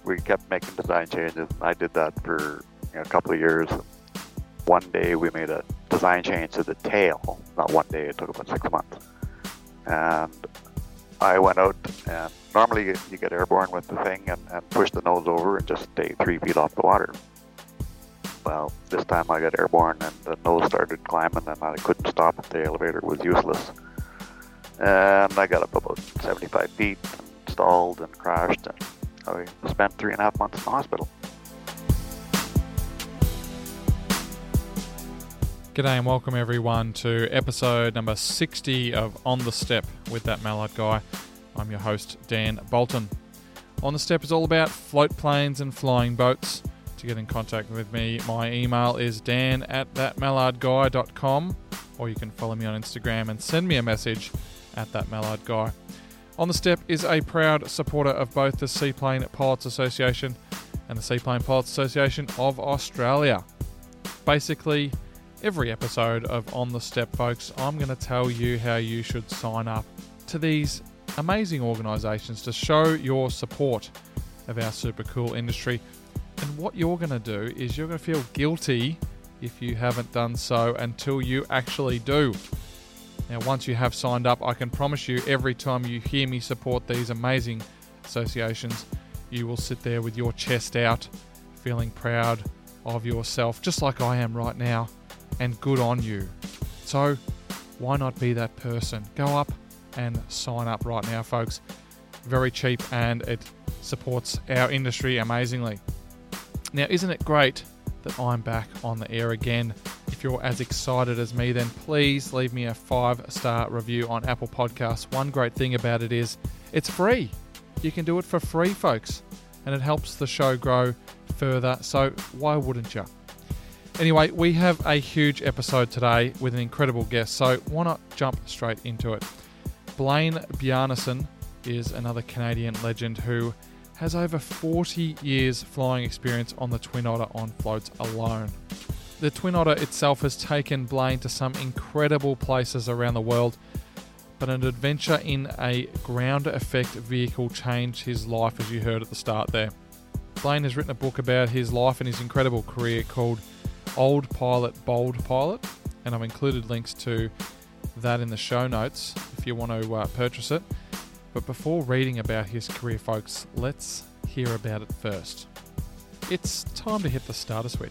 we kept making design changes. I did that for a couple of years. One day we made a design change to the tail. Not one day, it took about 6 months. And I went out, and normally you get airborne with the thing and push the nose over and just stay 3 feet off the water. Well, this time I got airborne and the nose started climbing and I couldn't stop it. The elevator was useless. And I got up about 75 feet and stalled and crashed, and I spent 3.5 months in the hospital. G'day and welcome everyone to episode number 60 of On The Step with That Mallard Guy. I'm your host, Dan Bolton. On The Step is all about float planes and flying boats. To get in contact with me, my email is dan@thatmallardguy.com, or you can follow me on Instagram and send me a message at thatmallardguy. On The Step is a proud supporter of both the Seaplane Pilots Association and the Seaplane Pilots Association of Australia. Basically, every episode of On The Step, folks, I'm going to tell you how you should sign up to these amazing organisations to show your support of our super cool industry. And what you're going to do is you're going to feel guilty if you haven't done so until you actually do. Now, once you have signed up, I can promise you every time you hear me support these amazing associations, you will sit there with your chest out, feeling proud of yourself, just like I am right now, and good on you. So, why not be that person? Go up and sign up right now, folks. Very cheap, and it supports our industry amazingly. Now, isn't it great that I'm back on the air again? If you're as excited as me, then please leave me a 5-star review on Apple Podcasts. One great thing about it is it's free. You can do it for free, folks, and it helps the show grow further, so why wouldn't you? Anyway, we have a huge episode today with an incredible guest, so why not jump straight into it? Blaine Bjarnason is another Canadian legend who has over 40 years flying experience on the Twin Otter on floats alone. The Twin Otter itself has taken Blaine to some incredible places around the world, but an adventure in a ground effect vehicle changed his life, as you heard at the start there. Blaine has written a book about his life and his incredible career called Old Pilot, Bold Pilot, and I've included links to that in the show notes if you want to purchase it. But before reading about his career, folks, let's hear about it first. It's time to hit the starter switch.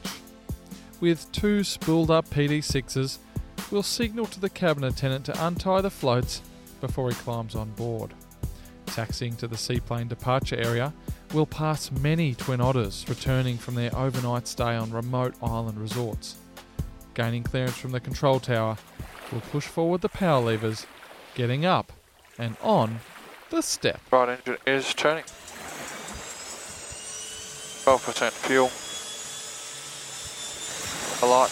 With 2 spooled up PD6s, we'll signal to the cabin attendant to untie the floats before he climbs on board. Taxiing to the seaplane departure area, we'll pass many Twin Otters returning from their overnight stay on remote island resorts. Gaining clearance from the control tower, we'll push forward the power levers, getting up and on the step. Right engine is turning. 12% fuel. Alight.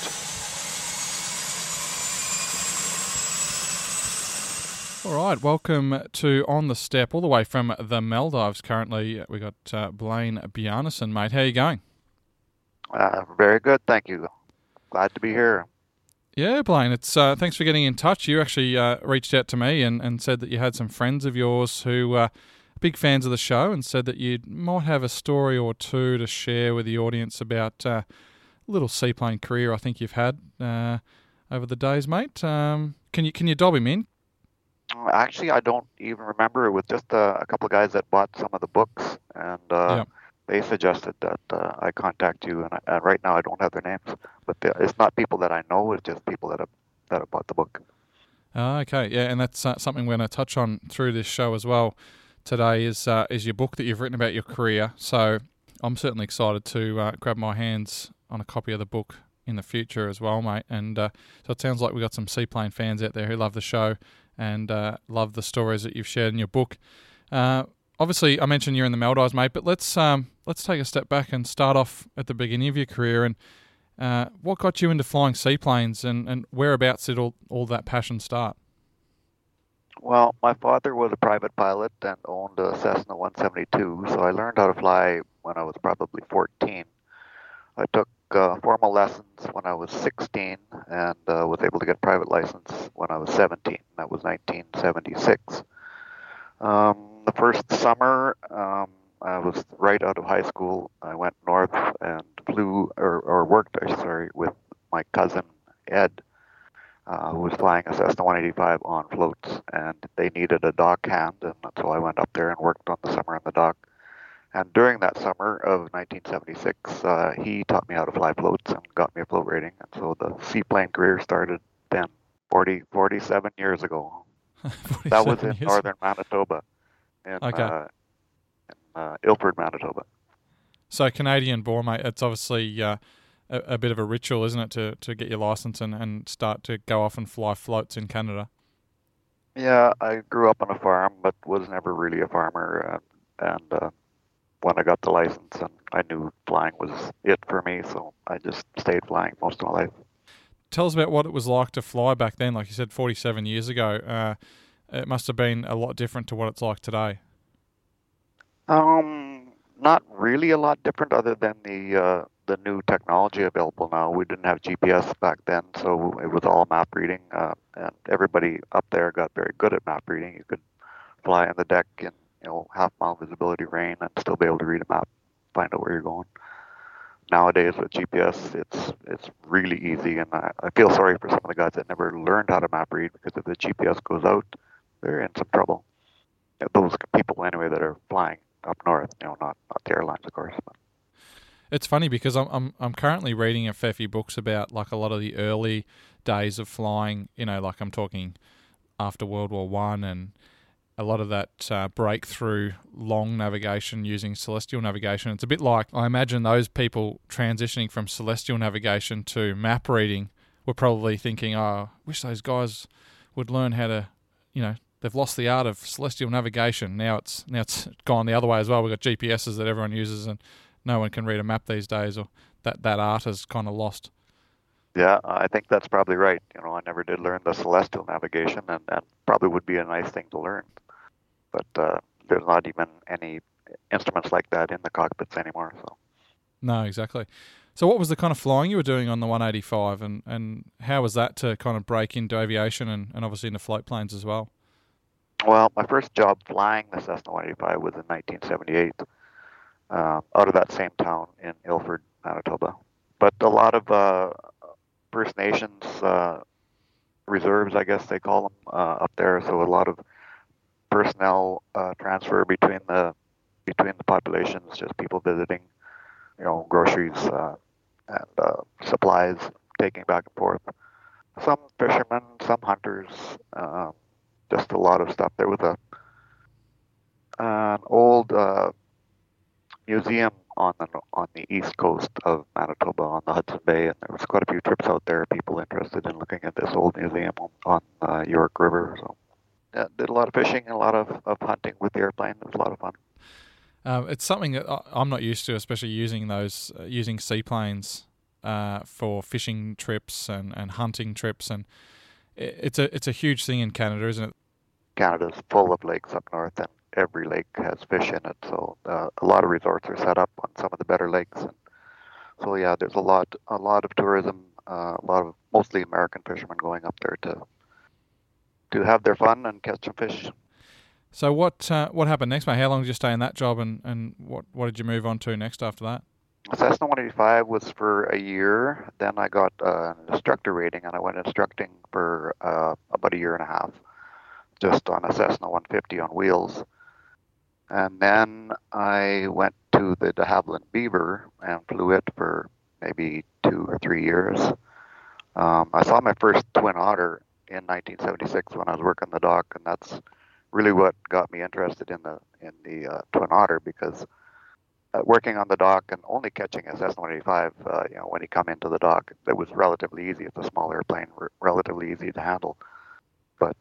All right, welcome to On The Step, all the way from the Maldives currently. We got Blaine Bjarnason, mate. How are you going? Very good, thank you. Glad to be here. Yeah, Blaine, it's thanks for getting in touch. You actually reached out to me and said that you had some friends of yours who were big fans of the show and said that you might have a story or two to share with the audience about a little seaplane career I think you've had over the days, mate. Can you dob him in? Actually, I don't even remember. It was just a couple of guys that bought some of the books, and they suggested that I contact you. And right now, I don't have their names, but it's not people that I know. It's just people that have bought the book. Okay, yeah, and that's something we're going to touch on through this show as well. Today is your book that you've written about your career. So I'm certainly excited to grab my hands on a copy of the book in the future as well, mate. And so it sounds like we've got some seaplane fans out there who love the show and love the stories that you've shared in your book. Obviously, I mentioned you're in the Maldives, mate, but let's take a step back and start off at the beginning of your career. And what got you into flying seaplanes, and whereabouts did all that passion start? Well, my father was a private pilot and owned a Cessna 172, so I learned how to fly when I was probably 14. I took formal lessons when I was 16 and was able to get private license when I was 17. That was 1976. The first summer, I was right out of high school. I went north and flew or worked, sorry, with my cousin Ed, who was flying a Cessna 185 on floats, and they needed a dock hand, and so I went up there and worked on the summer on the dock. And during that summer of 1976, he taught me how to fly floats and got me a float rating, and so the seaplane career started then, 47 years ago. That was in northern Manitoba, in Ilford, Manitoba. So Canadian born, mate. It's obviously a bit of a ritual, isn't it, to get your license and start to go off and fly floats in Canada? Yeah, I grew up on a farm, but was never really a farmer. And when I got the license, and I knew flying was it for me, so I just stayed flying most of my life. Tell us about what it was like to fly back then. Like you said, 47 years ago. It must have been a lot different to what it's like today. Not really a lot different, other than the new technology available now. We didn't have GPS back then, so it was all map reading, and everybody up there got very good at map reading. You could fly on the deck in half-mile visibility rain and still be able to read a map, find out where you're going. Nowadays with GPS, it's really easy, and I feel sorry for some of the guys that never learned how to map read, because if the GPS goes out, they're in some trouble. Those people anyway that are flying up north, not the airlines, of course. But. It's funny because I'm currently reading a fair few books about like a lot of the early days of flying. Like I'm talking after World War One, and a lot of that breakthrough long navigation using celestial navigation. It's a bit like, I imagine those people transitioning from celestial navigation to map reading were probably thinking, I wish those guys would learn how to, they've lost the art of celestial navigation. Now it's gone the other way as well. We've got GPSs that everyone uses, and no one can read a map these days, or that art has kind of lost. Yeah, I think that's probably right. I never did learn the celestial navigation, and probably would be a nice thing to learn. But there's not even any instruments like that in the cockpits anymore. So. No, exactly. So what was the kind of flying you were doing on the 185, and how was that to kind of break into aviation and obviously into float planes as well? Well, my first job flying the Cessna 185 was in 1978, out of that same town in Ilford, Manitoba. But a lot of First Nations reserves, I guess they call them, up there. So a lot of personnel transfer between the populations, just people visiting, groceries and supplies, taking back and forth. Some fishermen, some hunters, just a lot of stuff. There was an old museum on the east coast of Manitoba, on the Hudson Bay, and there was quite a few trips out there. People interested in looking at this old museum on York River. So. Yeah, did a lot of fishing and a lot of hunting with the airplane. It was a lot of fun. It's something that I'm not used to, especially using seaplanes for fishing trips and hunting trips, and it's a huge thing in Canada, isn't it? Canada's full of lakes up north, and every lake has fish in it. So a lot of resorts are set up on some of the better lakes, and so yeah, there's a lot of tourism, a lot of mostly American fishermen going up there to have their fun and catch some fish. So what happened next, mate? How long did you stay in that job, and what did you move on to next after that? Cessna 185 was for a year. Then I got an instructor rating, and I went instructing for about a year and a half, just on a Cessna 150 on wheels. And then I went to the de Havilland Beaver and flew it for maybe 2 or 3 years. I saw my first Twin Otter in 1976 when I was working the dock, and that's really what got me interested in the Twin Otter, because working on the dock and only catching a Cessna 185, when you come into the dock, it was relatively easy. It's a small airplane, relatively easy to handle, but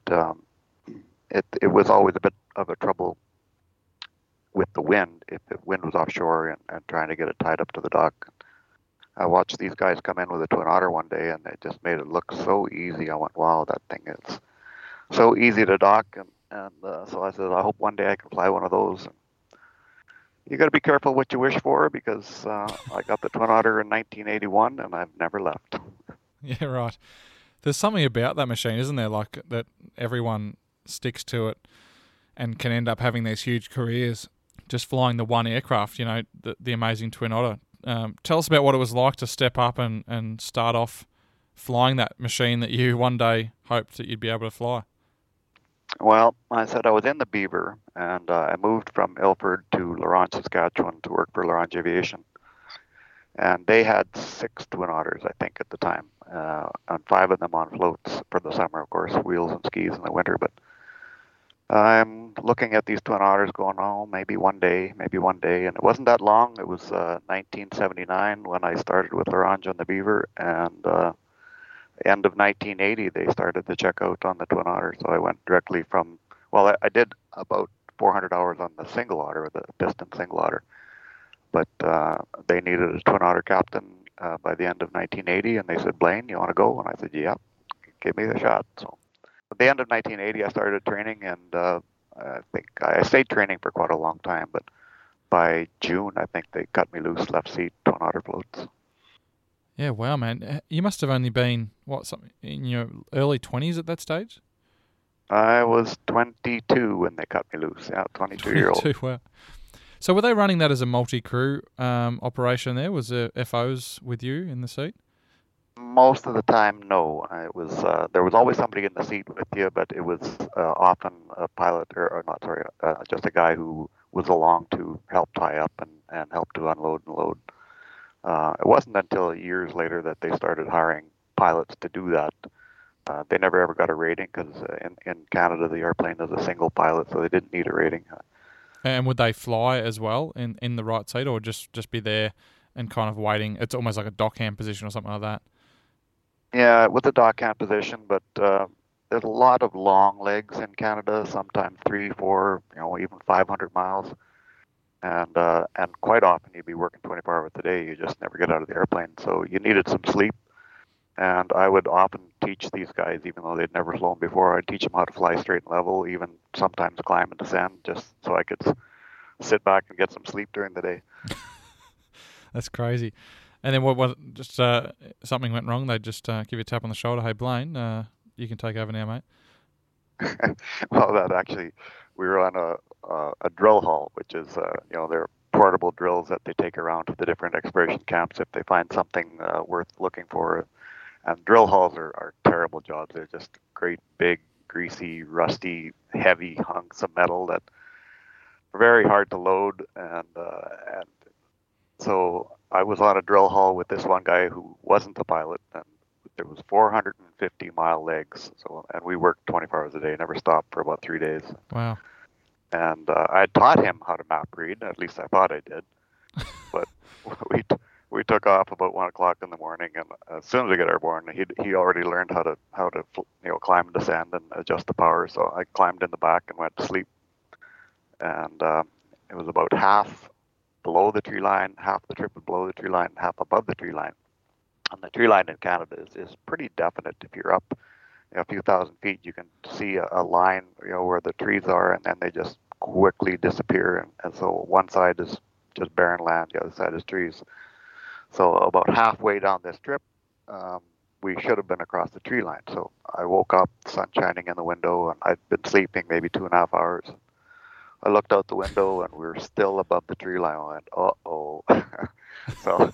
it was always a bit of a trouble with the wind if the wind was offshore and trying to get it tied up to the dock. I watched these guys come in with a Twin Otter one day, and it just made it look so easy. I went, wow, that thing is so easy to dock. And so I said, I hope one day I can fly one of those. And you got to be careful what you wish for, because I got the Twin Otter in 1981, and I've never left. Yeah, right. There's something about that machine, isn't there? Like that everyone sticks to it and can end up having these huge careers. just flying the one aircraft, the amazing Twin Otter. Tell us about what it was like to step up and start off flying that machine that you one day hoped that you'd be able to fly. Well, I said I was in the Beaver, and I moved from Ilford to La Ronge, Saskatchewan to work for La Ronge Aviation. And they had 6 Twin Otters, I think, at the time, and 5 of them on floats for the summer, of course, wheels and skis in the winter. But I'm looking at these Twin Otters going, oh, maybe one day. And it wasn't that long. It was 1979 when I started with La Ronge on the Beaver, and end of 1980, they started the checkout on the Twin Otter. So I went directly from, well, I did about 400 hours on the Single Otter, the piston Single Otter. But they needed a Twin Otter captain by the end of 1980, and they said, Blaine, you want to go? And I said, yeah, give me the shot. So at the end of 1980, I started training, and I think I stayed training for quite a long time. But by June, I think they cut me loose left seat Twin Otter floats. Yeah, wow, man. You must have only been, something in your early 20s at that stage? I was 22 when they cut me loose. Yeah, 22-year-old. Wow. So were they running that as a multi-crew operation there? Was there FOs with you in the seat? Most of the time, no. It was there was always somebody in the seat with you, but it was often a pilot, just a guy who was along to help tie up and help to unload and load. It wasn't until years later that they started hiring pilots to do that. They never ever got a rating because in Canada the airplane is a single pilot, so they didn't need a rating. And would they fly as well in the right seat, or just be there and kind of waiting? It's almost like a dockhand position or something like that. Yeah, with the dockhand position, but there's a lot of long legs in Canada, sometimes 3, 4, even 500 miles. And quite often you'd be working 24 hours a day. You just never get out of the airplane. So you needed some sleep. And I would often teach these guys, even though they'd never flown before, I'd teach them how to fly straight and level, even sometimes climb and descend, just so I could sit back and get some sleep during the day. That's crazy. And then what just something went wrong? They'd just give you a tap on the shoulder. Hey, Blaine, you can take over now, mate. Well, that actually, we were on a drill hall, which is, they're portable drills that they take around to the different exploration camps if they find something worth looking for. And drill halls are terrible jobs. They're just great, big, greasy, rusty, heavy hunks of metal that are very hard to load. And so I was on a drill hall with this one guy who wasn't a pilot, and there was 450-mile legs. And we worked 24 hours a day, never stopped for about 3 days. Wow. And I taught him how to map read. At least I thought I did. But we took off about 1 o'clock in the morning, and as soon as I got airborne, he already learned how to climb and descend and adjust the power. So I climbed in the back and went to sleep. And it was about half below the tree line, half the trip below the tree line, half above the tree line. And the tree line in Canada is pretty definite. If you're up a few thousand feet, you can see a line, where the trees are, and then they just quickly disappear. And so one side is just barren land, the other side is trees. So about halfway down this trip, we should have been across the tree line. So I woke up, sun shining in the window, and I'd been sleeping maybe 2.5 hours. I looked out the window, and we were still above the tree line. I went, uh-oh. So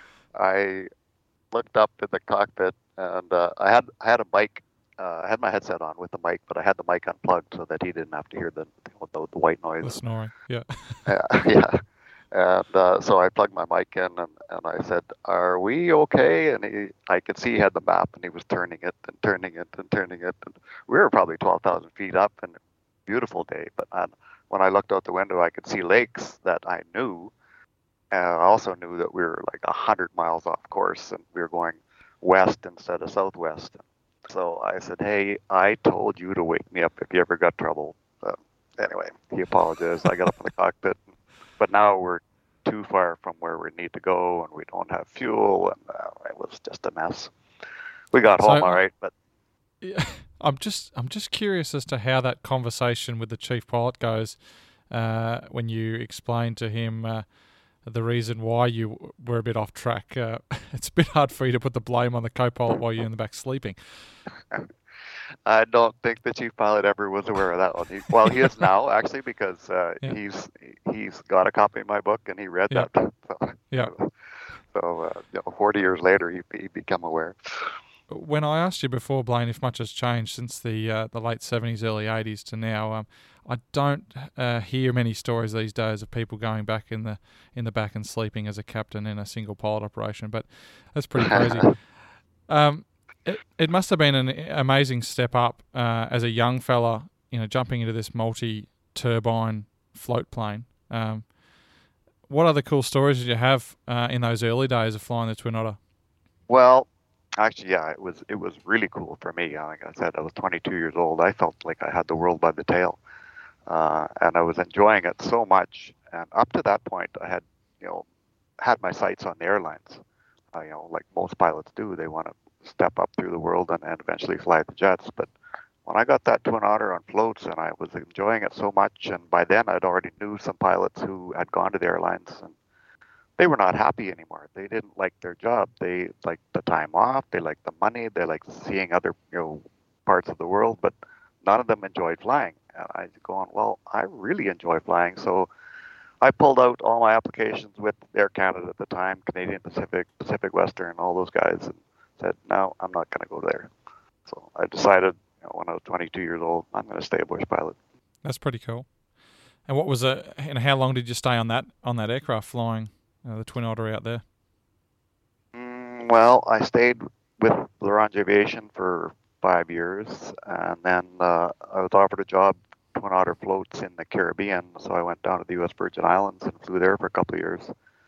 I looked up at the cockpit, and I had a mic. I had my headset on with the mic, but I had the mic unplugged so that he didn't have to hear the white noise. The snoring, yeah. Yeah. And so I plugged my mic in, and I said, "Are we okay?" And I could see he had the map, and he was turning it and turning it and turning it. And we were probably 12,000 feet up, and beautiful day. But when I looked out the window, I could see lakes that I knew. And I also knew that we were like 100 miles off course, and we were going west instead of southwest. So I said, "Hey, I told you to wake me up if you ever got trouble." Anyway, he apologized. I got up in the cockpit. But now we're too far from where we need to go, and we don't have fuel, and it was just a mess. We got home all right, but yeah, I'm just curious as to how that conversation with the chief pilot goes when you explain to him the reason why you were a bit off track. It's a bit hard for you to put the blame on the co-pilot while you're in the back sleeping. I don't think the chief pilot ever was aware of that one. Well, he is now actually because Yeah. he's got a copy of my book and he read Yeah. that. So, Yeah. 40 years later, he become aware. When I asked you before, Blaine, if much has changed since the late 70s, early 80s to now, I don't hear many stories these days of people going back in the back and sleeping as a captain in a single pilot operation. But that's pretty crazy. It must have been an amazing step up as a young fella, jumping into this multi-turbine float plane. What other cool stories did you have in those early days of flying the Twin Otter? Well, actually, yeah, it was really cool for me. Like I said, I was 22 years old. I felt like I had the world by the tail, and I was enjoying it so much. And up to that point, I had you know had my sights on the airlines. Like most pilots do, they want to step up through the world and eventually fly the jets. But when I got that Twin Otter on floats, and I was enjoying it so much, and by then I'd already knew some pilots who had gone to the airlines, and they were not happy anymore. They didn't like their job. They liked the time off. They liked the money. They liked seeing other parts of the world, but none of them enjoyed flying. And I was going, well, I really enjoy flying, so I pulled out all my applications with Air Canada at the time, Canadian Pacific, Pacific Western, all those guys, and said, no, I'm not going to go there. So I decided, when I was 22 years old, I'm going to stay a bush pilot. That's pretty cool. And what was it? And how long did you stay on that aircraft flying the Twin Otter out there? Well, I stayed with L'Orange Aviation for 5 years, and then I was offered a job, Twin Otter floats in the Caribbean, so I went down to the U.S. Virgin Islands and flew there for a couple of years.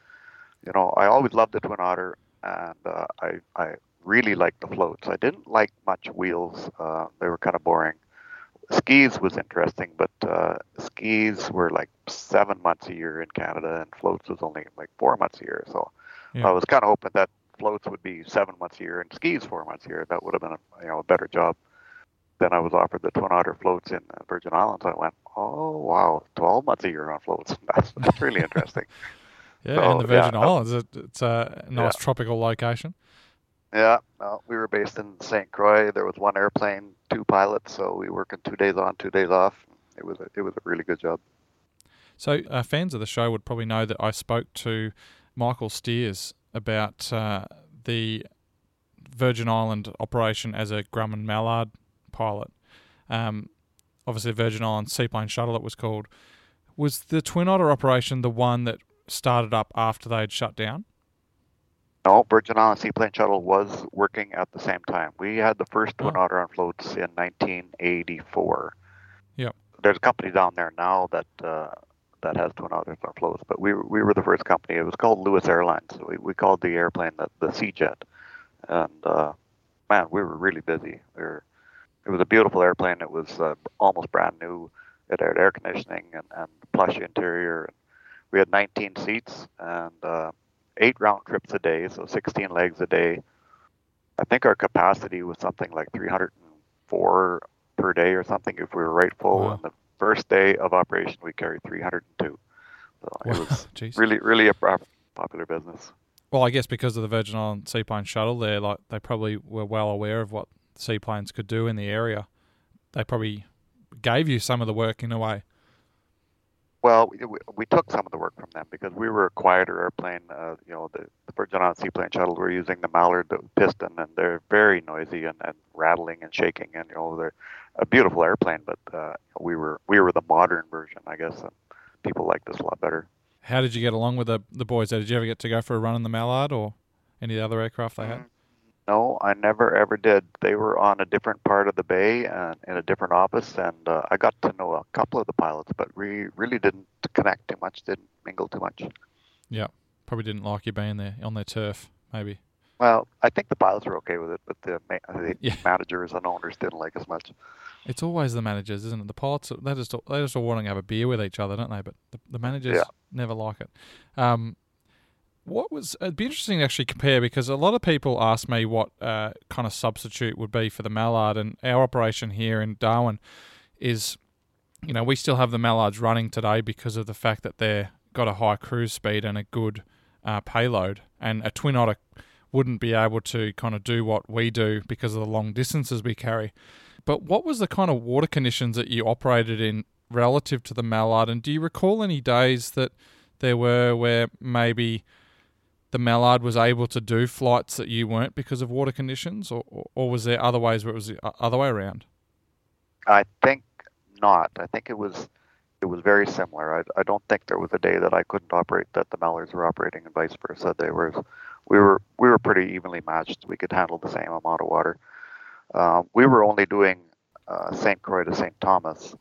I always loved the Twin Otter, and I really liked the floats. I didn't like much wheels; they were kind of boring. Skis was interesting, but skis were like 7 months a year in Canada, and floats was only like 4 months a year. So I was kind of hoping that floats would be 7 months a year and skis 4 months a year. That would have been a better job. Then I was offered the Twin Otter floats in Virgin Islands. I went, oh wow, 12 months a year on floats. That's really interesting. Yeah, So, in the Virgin yeah, Islands, it's a nice tropical location. Yeah, no, we were based in St. Croix. There was one airplane, two pilots, so we working 2 days on, 2 days off. It was a really good job. So fans of the show would probably know that I spoke to Michael Steers about the Virgin Island operation as a Grumman Mallard pilot. Obviously, Virgin Island Seaplane Shuttle, it was called. Was the Twin Otter operation the one that started up after they'd shut down? No, Virgin Island Seaplane Shuttle was working at the same time. We had the first Twin Otter on floats in 1984. Yep. There's a company down there now that has Twin Otters on floats, but we were the first company. It was called Lewis Airlines. We called the airplane the Sea-Jet. And man, we were really busy. It was a beautiful airplane. It was almost brand new. It had air conditioning and plush interior. We had 19 seats and 8 round trips a day, so 16 legs a day. I think our capacity was something like 304 per day or something if we were right full. Wow. And the first day of operation, we carried 302. So Wow. it was Jeez. really a popular business. Well, I guess because of the Virgin Island Seaplane Shuttle, they probably were well aware of what seaplanes could do in the area. They probably gave you some of the work in a way. Well, we took some of the work from them because we were a quieter airplane. The Virgin Island Seaplane Shuttle, we're using the Mallard piston, and they're very noisy and rattling and shaking. And they're a beautiful airplane, but we were the modern version, I guess, and people liked us a lot better. How did you get along with the boys? Did you ever get to go for a run in the Mallard or any of the other aircraft they had? No, I never ever did. They were on a different part of the bay and in a different office, and I got to know a couple of the pilots, but we really didn't connect too much, didn't mingle too much. Yeah, probably didn't like you being there on their turf, maybe. Well, I think the pilots were okay with it, but the managers and owners didn't like us much. It's always the managers, isn't it? The pilots, they just all want to have a beer with each other, don't they? But the managers never like it. It'd be interesting to actually compare, because a lot of people ask me what kind of substitute would be for the Mallard, and our operation here in Darwin is, we still have the Mallards running today because of the fact that they've got a high cruise speed and a good payload, and a Twin Otter wouldn't be able to kind of do what we do because of the long distances we carry. But what was the kind of water conditions that you operated in relative to the Mallard? And do you recall any days that there were where maybe the Mallard was able to do flights that you weren't because of water conditions, or was there other ways where it was the other way around? I think not. I think it was very similar. I don't think there was a day that I couldn't operate that the Mallards were operating, and vice versa. We were pretty evenly matched. We could handle the same amount of water. We were only doing St. Croix to St. Thomas,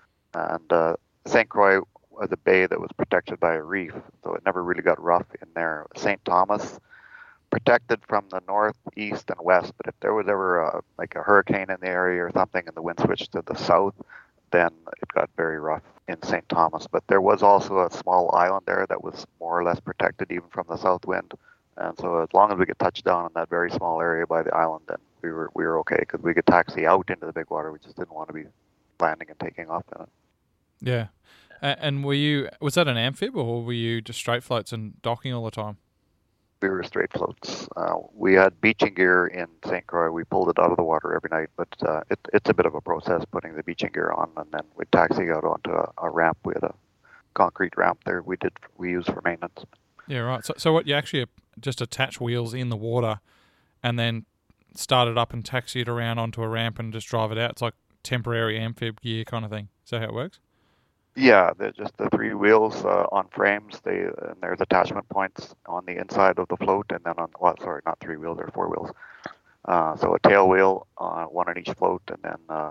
and St. Croix was a bay that was protected by a reef, so it never really got rough in there. St. Thomas, protected from the north, east, and west, but if there was ever like a hurricane in the area or something and the wind switched to the south, then it got very rough in St. Thomas. But there was also a small island there that was more or less protected even from the south wind. And so as long as we could touch down in that very small area by the island, then we were okay, because we could taxi out into the big water. We just didn't want to be landing and taking off in it. Yeah. And was that an amphib, or were you just straight floats and docking all the time? We were straight floats. We had beaching gear in St. Croix. We pulled it out of the water every night, but it's a bit of a process putting the beaching gear on, and then we'd taxi out onto a ramp. We had a concrete ramp there we used for maintenance. Yeah, right. So what, you actually just attach wheels in the water and then start it up and taxi it around onto a ramp and just drive it out? It's like temporary amphib gear kind of thing. Is that how it works? Yeah, they're just the three wheels on frames. And there's attachment points on the inside of the float, and then not three wheels, there are four wheels. So a tail wheel, one on each float, and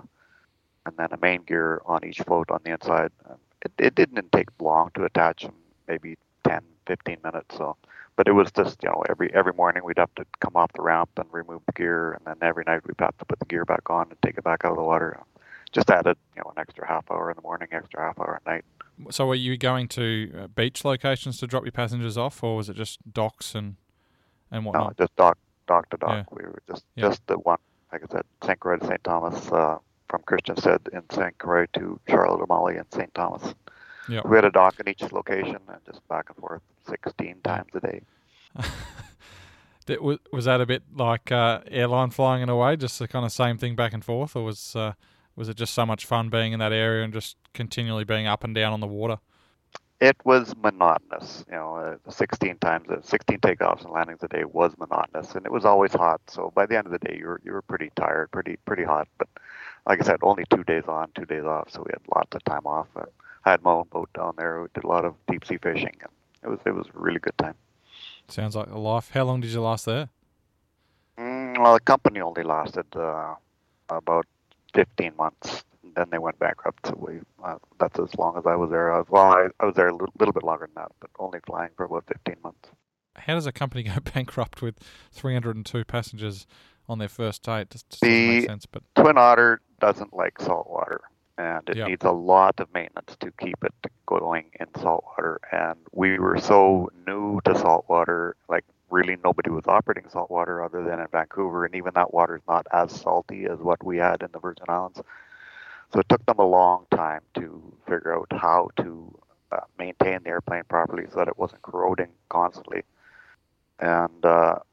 then a main gear on each float on the inside. It didn't take long to attach, maybe 10, 15 minutes. So, but it was just, every morning we'd have to come off the ramp and remove the gear, and then every night we'd have to put the gear back on and take it back out of the water. Just added, an extra half hour in the morning, extra half hour at night. So were you going to beach locations to drop your passengers off, or was it just docks and whatnot? No, just dock to dock. Yeah. We were just the one, like I said, St. Croix to St. Thomas, from Christiansted in St. Croix to Charlotte O'Malley in St. Thomas. Yeah. We had a dock in each location and just back and forth 16 times a day. Was that a bit like airline flying in a way, just the kind of same thing back and forth, or was it just so much fun being in that area and just continually being up and down on the water? It was monotonous. 16 takeoffs and landings a day was monotonous, and it was always hot. So by the end of the day, you were pretty tired, pretty hot. But like I said, only 2 days on, 2 days off, so we had lots of time off. I had my own boat down there. We did a lot of deep sea fishing, and it was a really good time. Sounds like a life. How long did you last there? Well, the company only lasted about 15 months. Then they went bankrupt, so that's as long as I was there. I was there a little bit longer than that, but only flying for about 15 months. How does a company go bankrupt with 302 passengers on their first date? Just doesn't make sense. But Twin Otter doesn't like salt water, and it needs a lot of maintenance to keep it going in salt water. And we were so new to salt water, like really nobody was operating salt water other than in Vancouver, and even that water is not as salty as what we had in the Virgin Islands. So it took them a long time to figure out how to maintain the airplane properly so that it wasn't corroding constantly. And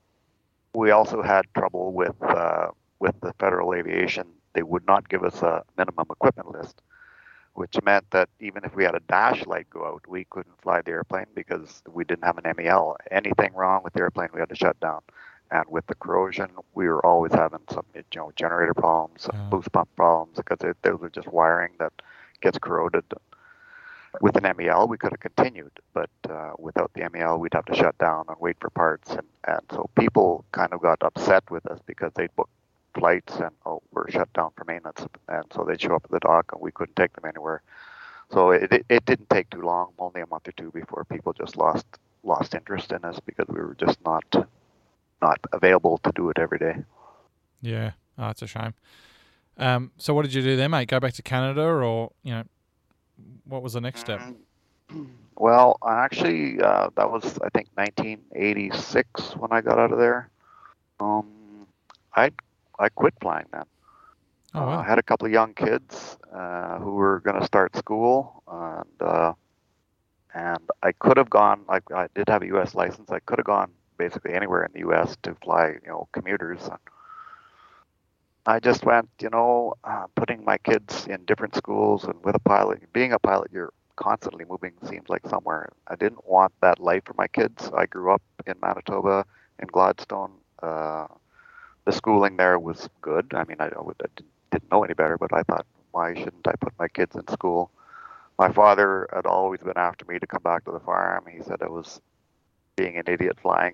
we also had trouble with the Federal Aviation. They would not give us a minimum equipment list, which meant that even if we had a dash light go out, we couldn't fly the airplane because we didn't have an MEL. Anything wrong with the airplane, we had to shut down. And with the corrosion, we were always having some, generator problems, boost pump problems, because those are just wiring that gets corroded. With an MEL, we could have continued, but without the MEL, we'd have to shut down and wait for parts. And so people kind of got upset with us because they'd book flights and, we're shut down for maintenance. And so they'd show up at the dock and we couldn't take them anywhere. So it didn't take too long, only a month or two, before people just lost interest in us because we were just not available to do it every day. Yeah, that's a shame. So what did you do then, mate? Go back to Canada, or what was the next step? Well, actually, that was, I think, 1986 when I got out of there. I quit flying then. Oh, wow. I had a couple of young kids who were going to start school, and I could have gone. I did have a U.S. license. I could have gone basically anywhere in the U.S. to fly, commuters. I just went, putting my kids in different schools and with a pilot. Being a pilot, you're constantly moving, seems like somewhere. I didn't want that life for my kids. I grew up in Manitoba, in Gladstone. The schooling there was good. I mean, didn't know any better, but I thought, why shouldn't I put my kids in school? My father had always been after me to come back to the farm. He said I was being an idiot flying.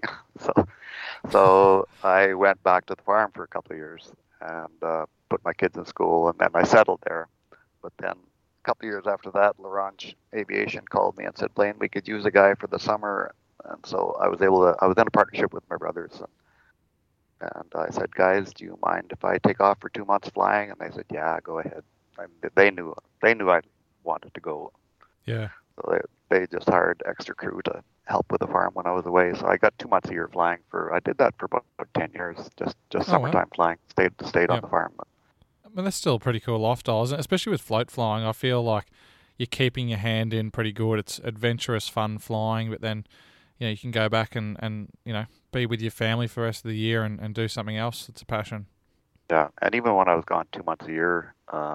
So I went back to the farm for a couple of years and put my kids in school, and then I settled there. But then a couple of years after that, Laurent Aviation called me and said, Blaine, we could use a guy for the summer. And so I was in a partnership with my brothers. And I said, guys, do you mind if I take off for 2 months flying? And they said, yeah, go ahead. And they knew I wanted to go. Yeah. So they just hired extra crew to help with the farm when I was away. So I got 2 months a year flying I did that for about 10 years, just summertime flying, stayed on the farm. I mean, that's still a pretty cool lifestyle, isn't it? Especially with float flying. I feel like you're keeping your hand in pretty good. It's adventurous, fun flying, but then, you can go back and be with your family for the rest of the year and do something else. It's a passion. Yeah, and even when I was gone 2 months a year,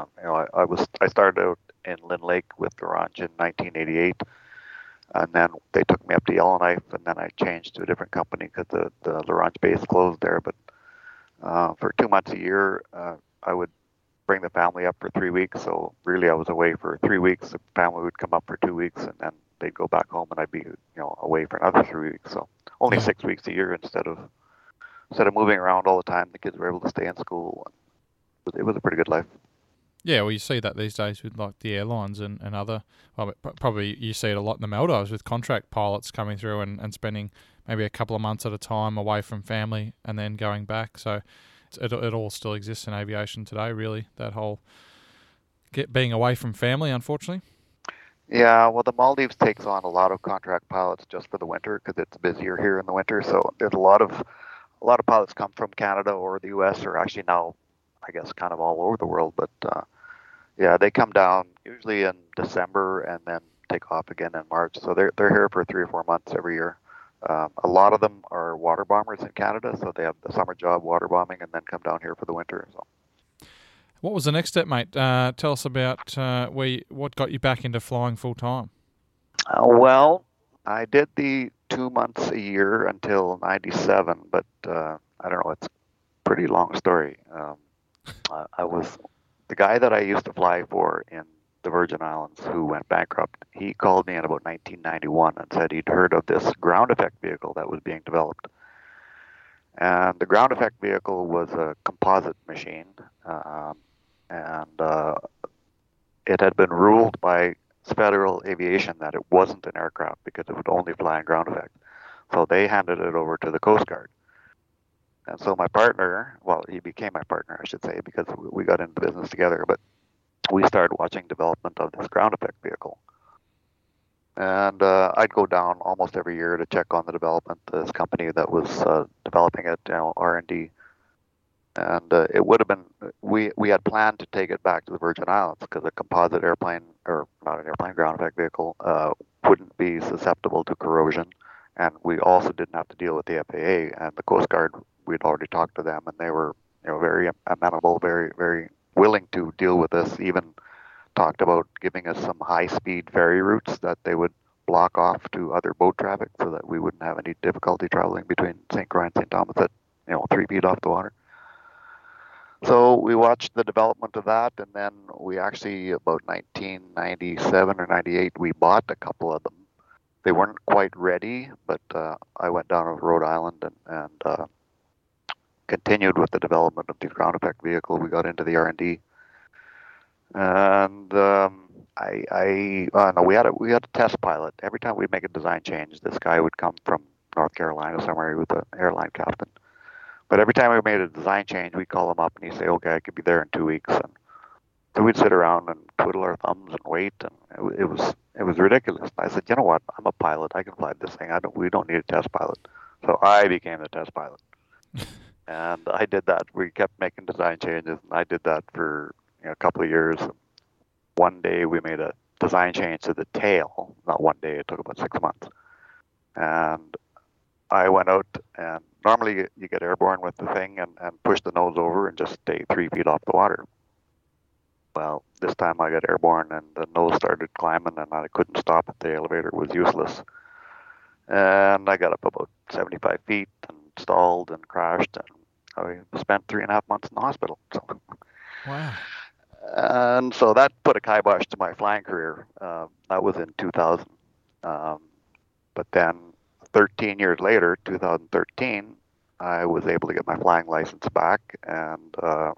I started out in Lynn Lake with Laurent in 1988, and then they took me up to Yellowknife, and then I changed to a different company because the Laurent base closed there. But for 2 months a year, I would bring the family up for 3 weeks. So really, I was away for 3 weeks. The family would come up for 2 weeks, and then they'd go back home, and I'd be away for another 3 weeks. So only 6 weeks a year instead of moving around all the time. The kids were able to stay in school. It was a pretty good life. Yeah, well, you see that these days with like the airlines and other. Well, probably you see it a lot in the Maldives with contract pilots coming through and spending maybe a couple of months at a time away from family and then going back. So it all still exists in aviation today, really, that whole being away from family, unfortunately. Yeah, well, the Maldives takes on a lot of contract pilots just for the winter because it's busier here in the winter. So there's a lot of pilots come from Canada or the U.S. or actually now, I guess, kind of all over the world. But yeah, they come down usually in December and then take off again in March. So they're here for 3 or 4 months every year. A lot of them are water bombers in Canada, so they have the summer job water bombing and then come down here for the winter. So. What was the next step, mate? Tell us about what got you back into flying full time. Well, I did the 2 months a year until '97, but I don't know. It's a pretty long story. I was the guy that I used to fly for in the Virgin Islands who went bankrupt. He called me in about 1991 and said he'd heard of this ground effect vehicle that was being developed. And the ground effect vehicle was a composite machine, and it had been ruled by Federal Aviation that it wasn't an aircraft because it would only fly in ground effect. So they handed it over to the Coast Guard. And so my partner, well, he became my partner, I should say, because we got into business together, but we started watching development of this ground effect vehicle. And I'd go down almost every year to check on the development. This company that was developing it, R&D. And it would have been, we had planned to take it back to the Virgin Islands because a composite airplane, or not an airplane, ground effect vehicle, wouldn't be susceptible to corrosion. And we also didn't have to deal with the FAA and the Coast Guard. We'd already talked to them, and they were, very amenable, very, very willing to deal with this. Even talked about giving us some high-speed ferry routes that they would block off to other boat traffic so that we wouldn't have any difficulty traveling between St. Croix and St. Thomas at 3 feet off the water. So we watched the development of that, and then we actually, about 1997 or 98, we bought a couple of them. They weren't quite ready, but I went down to Rhode Island and continued with the development of the ground effect vehicle. We got into the R&D, and we had a test pilot. Every time we'd make a design change, this guy would come from North Carolina somewhere with an airline captain. But every time we made a design change, we'd call him up and he'd say, "Okay, I could be there in 2 weeks." And so we'd sit around and twiddle our thumbs and wait, and it was ridiculous. I said, "You know what? I'm a pilot. I can fly this thing. We don't need a test pilot." So I became the test pilot. And I did that. We kept making design changes, and I did that for a couple of years. One day we made a design change to the tail. Not one day, it took about 6 months. And I went out and normally you get airborne with the thing and push the nose over and just stay 3 feet off the water. Well, this time I got airborne and the nose started climbing and I couldn't stop it. The elevator was useless. And I got up about 75 feet and stalled and crashed, and I spent 3.5 months in the hospital. So, Wow. and so that put a kibosh to my flying career. That was in 2000. But then 13 years later, 2013, I was able to get my flying license back, and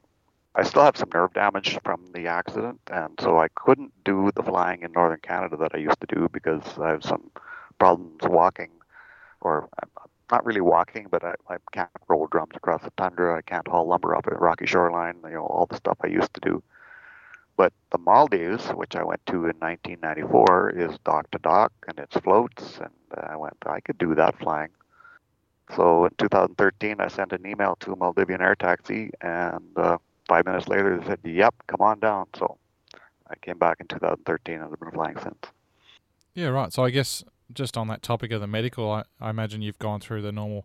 I still have some nerve damage from the accident, and so I couldn't do the flying in northern Canada that I used to do because I have some problems walking, or not really walking, but I can't roll drums across the tundra. I can't haul lumber up a rocky shoreline, all the stuff I used to do. But the Maldives, which I went to in 1994, is dock to dock, and it's floats, and I could do that flying. So in 2013, I sent an email to Maldivian Air Taxi, and 5 minutes later, they said, "Yep, come on down." So I came back in 2013 and I've been flying since. Yeah, right. So I guess just on that topic of the medical, I imagine you've gone through the normal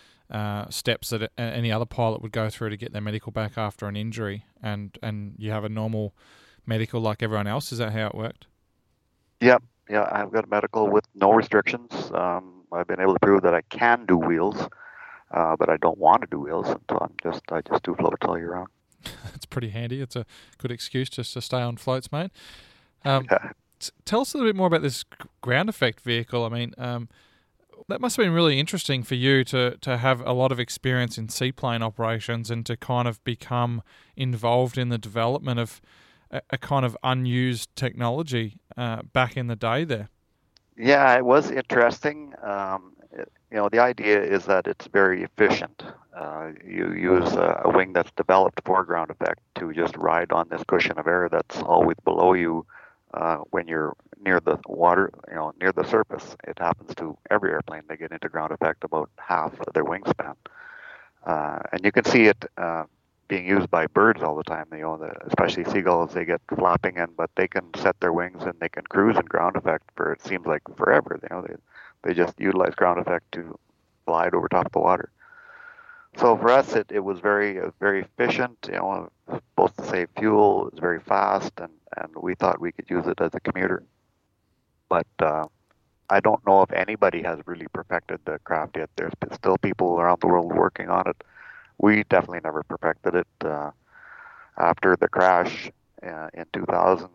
steps that any other pilot would go through to get their medical back after an injury, and you have a normal medical like everyone else. Is that how it worked? Yep. Yeah, I've got a medical with no restrictions. I've been able to prove that I can do wheels, but I don't want to do wheels, and so I just do floats all year round. That's pretty handy. It's a good excuse just to stay on floats, mate. Yeah. Tell us a little bit more about this ground effect vehicle. I mean, that must have been really interesting for you to have a lot of experience in seaplane operations and to kind of become involved in the development of a kind of unused technology back in the day there. Yeah, it was interesting. The idea is that it's very efficient. You use a wing that's developed for ground effect to just ride on this cushion of air that's always below you when you're near the water, near the surface. It happens to every airplane. They get into ground effect about half of their wingspan. And you can see it being used by birds all the time. Especially seagulls, they get flapping in, but they can set their wings and they can cruise in ground effect for, it seems like, forever. They just utilize ground effect to glide over top of the water. So for us, it was very efficient. Supposed to save fuel. It was very fast, and we thought we could use it as a commuter. But I don't know if anybody has really perfected the craft yet. There's still people around the world working on it. We definitely never perfected it. After the crash in 2000,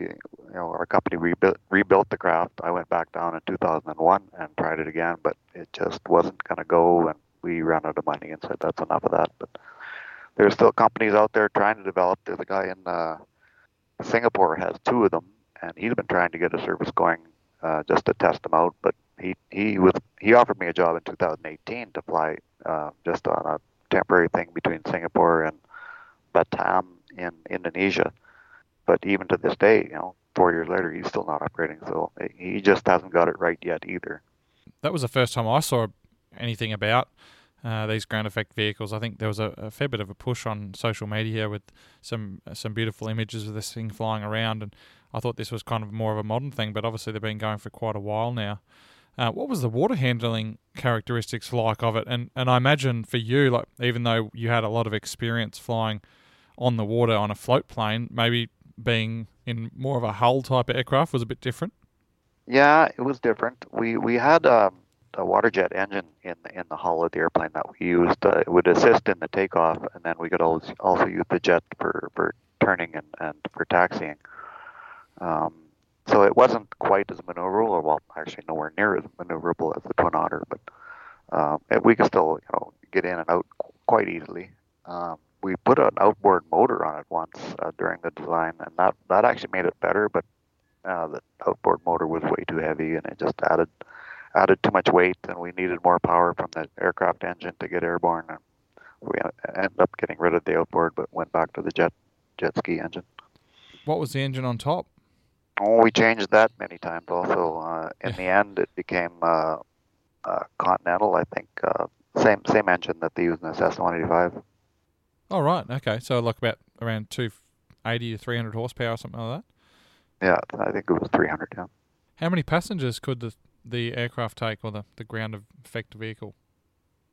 our company rebuilt the craft. I went back down in 2001 and tried it again, but it just wasn't going to go, and we ran out of money and said that's enough of that. But there's still companies out there trying to develop. There's a guy in Singapore has 2 of them, and he's been trying to get a service going just to test them out. But he offered me a job in 2018 to fly just on a temporary thing between Singapore and Batam in Indonesia. But even to this day, 4 years later, he's still not upgrading. So he just hasn't got it right yet either. That was the first time I saw anything about these ground effect vehicles. I think there was a fair bit of a push on social media with some beautiful images of this thing flying around, and I thought this was kind of more of a modern thing, but obviously they've been going for quite a while now. What was the water handling characteristics like of it? And I imagine for you, like, even though you had a lot of experience flying on the water on a float plane, maybe being in more of a hull type of aircraft was a bit different? Yeah, it was different. We had a water jet engine in the hull of the airplane that we used. It would assist in the takeoff, and then we could also use the jet for turning and for taxiing. So it wasn't quite as maneuverable, or well, actually nowhere near as maneuverable as the Twin Otter, but we could still get in and out quite easily. We put an outboard motor on it once during the design, and that actually made it better, but the outboard motor was way too heavy, and it just added too much weight, and we needed more power from the aircraft engine to get airborne. And we ended up getting rid of the outboard, but went back to the jet ski engine. What was the engine on top? Oh, we changed that many times also. In the end, it became Continental, I think. Same engine that they use in the Cessna 185. Oh, right. Okay. So like around 280 to 300 horsepower or something like that? Yeah, I think it was 300, yeah. How many passengers could the aircraft take, or the ground effect vehicle?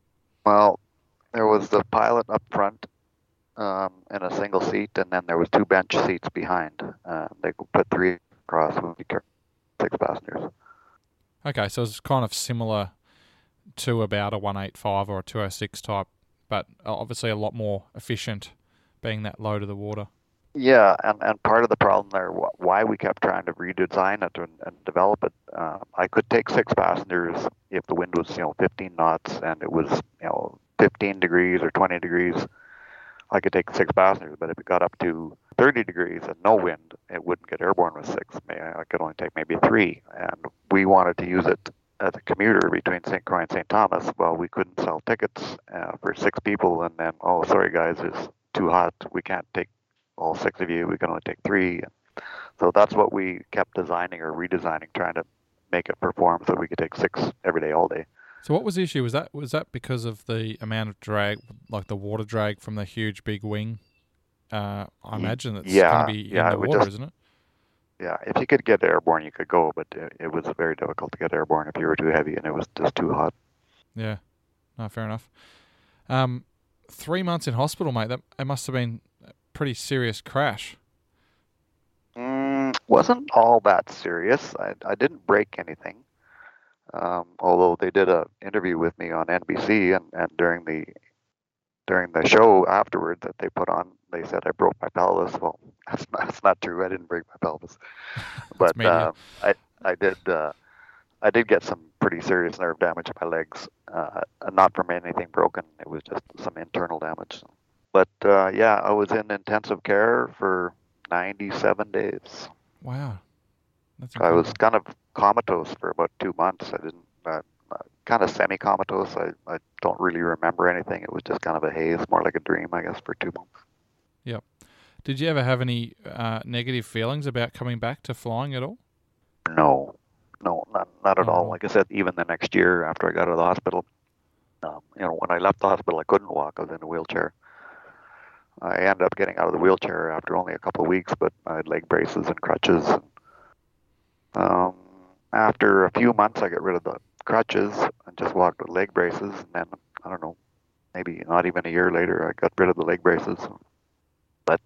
Well, there was the pilot up front in a single seat, and then there was 2 bench seats behind. They could put 3 across with 6 passengers. Okay, so it's kind of similar to about a 185 or a 206 type, but obviously a lot more efficient being that low to the water. Yeah, and part of the problem there, why we kept trying to redesign it and develop it, I could take 6 passengers if the wind was 15 knots and it was 15 degrees or 20 degrees. I could take 6 passengers, but if it got up to 30 degrees and no wind, it wouldn't get airborne with 6. I could only take maybe 3, and we wanted to use it as a commuter between St. Croix and St. Thomas. Well, we couldn't sell tickets for 6 people, and then, oh, sorry guys, it's too hot. We can't take all 6 of you. We can only take 3. So that's what we kept designing or redesigning, trying to make it perform so we could take 6 every day, all day. So what was the issue? Was that because of the amount of drag, like the water drag from the huge big wing? I imagine it's going to be in the water, isn't it? Yeah, if you could get airborne, you could go, but it was very difficult to get airborne if you were too heavy, and it was just too hot. Yeah, no, fair enough. 3 months in hospital, mate. It must have been a pretty serious crash. Wasn't all that serious. I didn't break anything. Although they did an interview with me on NBC, and during the show afterward that they put on, they said I broke my pelvis. Well, that's not true. I didn't break my pelvis, but I did get some pretty serious nerve damage in my legs. Not from anything broken. It was just some internal damage. But yeah, I was in intensive care for 97 days. Wow. I was kind of comatose for about 2 months. I didn't, kind of semi-comatose. I don't really remember anything. It was just kind of a haze, more like a dream, I guess, for 2 months. Yep. Did you ever have any negative feelings about coming back to flying at all? No, not at all. Like I said, even the next year after I got out of the hospital, when I left the hospital, I couldn't walk. I was in a wheelchair. I ended up getting out of the wheelchair after only a couple of weeks, but I had leg braces and crutches. After a few months, I got rid of the crutches and just walked with leg braces. And then, I don't know, maybe not even a year later, I got rid of the leg braces. But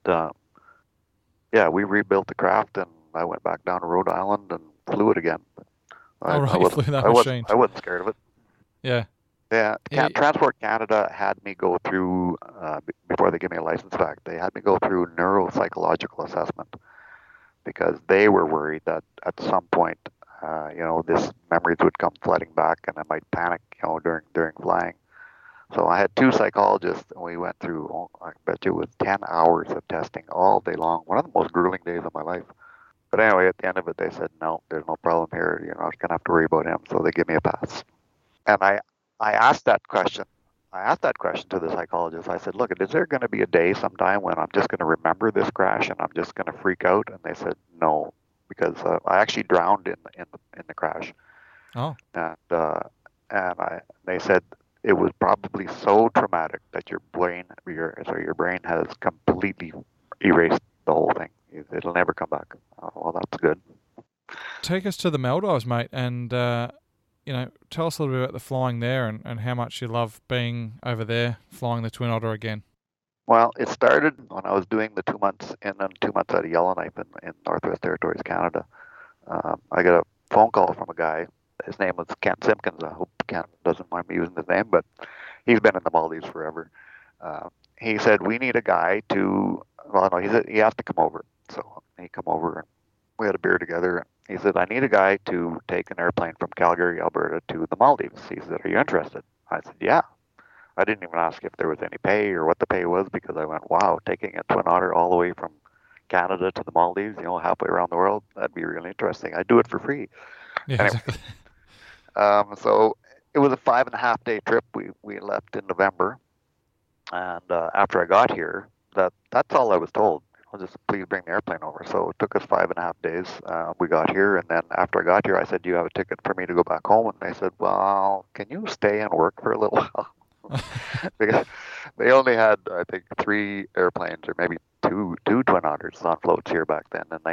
yeah, we rebuilt the craft, and I went back down to Rhode Island and flew it again. You flew that machine. I wasn't scared of it. Yeah. Yeah, Transport Canada had me go through, before they gave me a license back, they had me go through neuropsychological assessment because they were worried that at some point, this memories would come flooding back and I might panic, during flying. So I had 2 psychologists, and we went through, I bet you it was 10 hours of testing all day long. One of the most grueling days of my life. But anyway, at the end of it, they said, no, there's no problem here. You're not going to have to worry about him. So they give me a pass. And I asked that question. I asked that question to the psychologist. I said, look, is there going to be a day sometime when I'm just going to remember this crash and I'm just going to freak out? And they said, no, because I actually drowned in the crash. Oh. And they said it was probably so traumatic that your brain has completely erased the whole thing. It'll never come back. Oh, well, that's good. Take us to the Maldives, mate, and tell us a little bit about the flying there and how much you love being over there, flying the Twin Otter again. Well, it started when I was doing the 2 months in and 2 months out of Yellowknife in Northwest Territories, Canada. I got a phone call from a guy. His name was Kent Simpkins. I hope Kent doesn't mind me using his name, but he's been in the Maldives forever. He said, we need a guy he has to come over. So he come over and we had a beer together. He said, I need a guy to take an airplane from Calgary, Alberta to the Maldives. He said, are you interested? I said, yeah. I didn't even ask if there was any pay or what the pay was because I went, wow, taking a Twin Otter all the way from Canada to the Maldives, halfway around the world, that'd be really interesting. I'd do it for free. Yeah, anyway, exactly. So it was a 5.5-day trip. We left in November. And after I got here, that's all I was told. Just please bring the airplane over. So it took us 5.5 days. We got here, and then after I got here, I said, "Do you have a ticket for me to go back home?" And they said, "Well, can you stay and work for a little while?" Because they only had, I think, 3 airplanes or maybe two Twin Otters on floats here back then in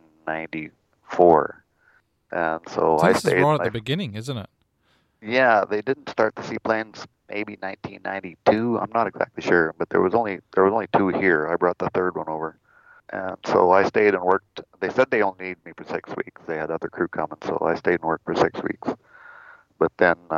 1994. And so I this stayed. Is right at the beginning, isn't it? Yeah, they didn't start the seaplanes maybe 1992. I'm not exactly sure, but there was only two here. I brought the third one over, and so I stayed and worked. They said they only need me for 6 weeks. They had other crew coming, so I stayed and worked for 6 weeks. But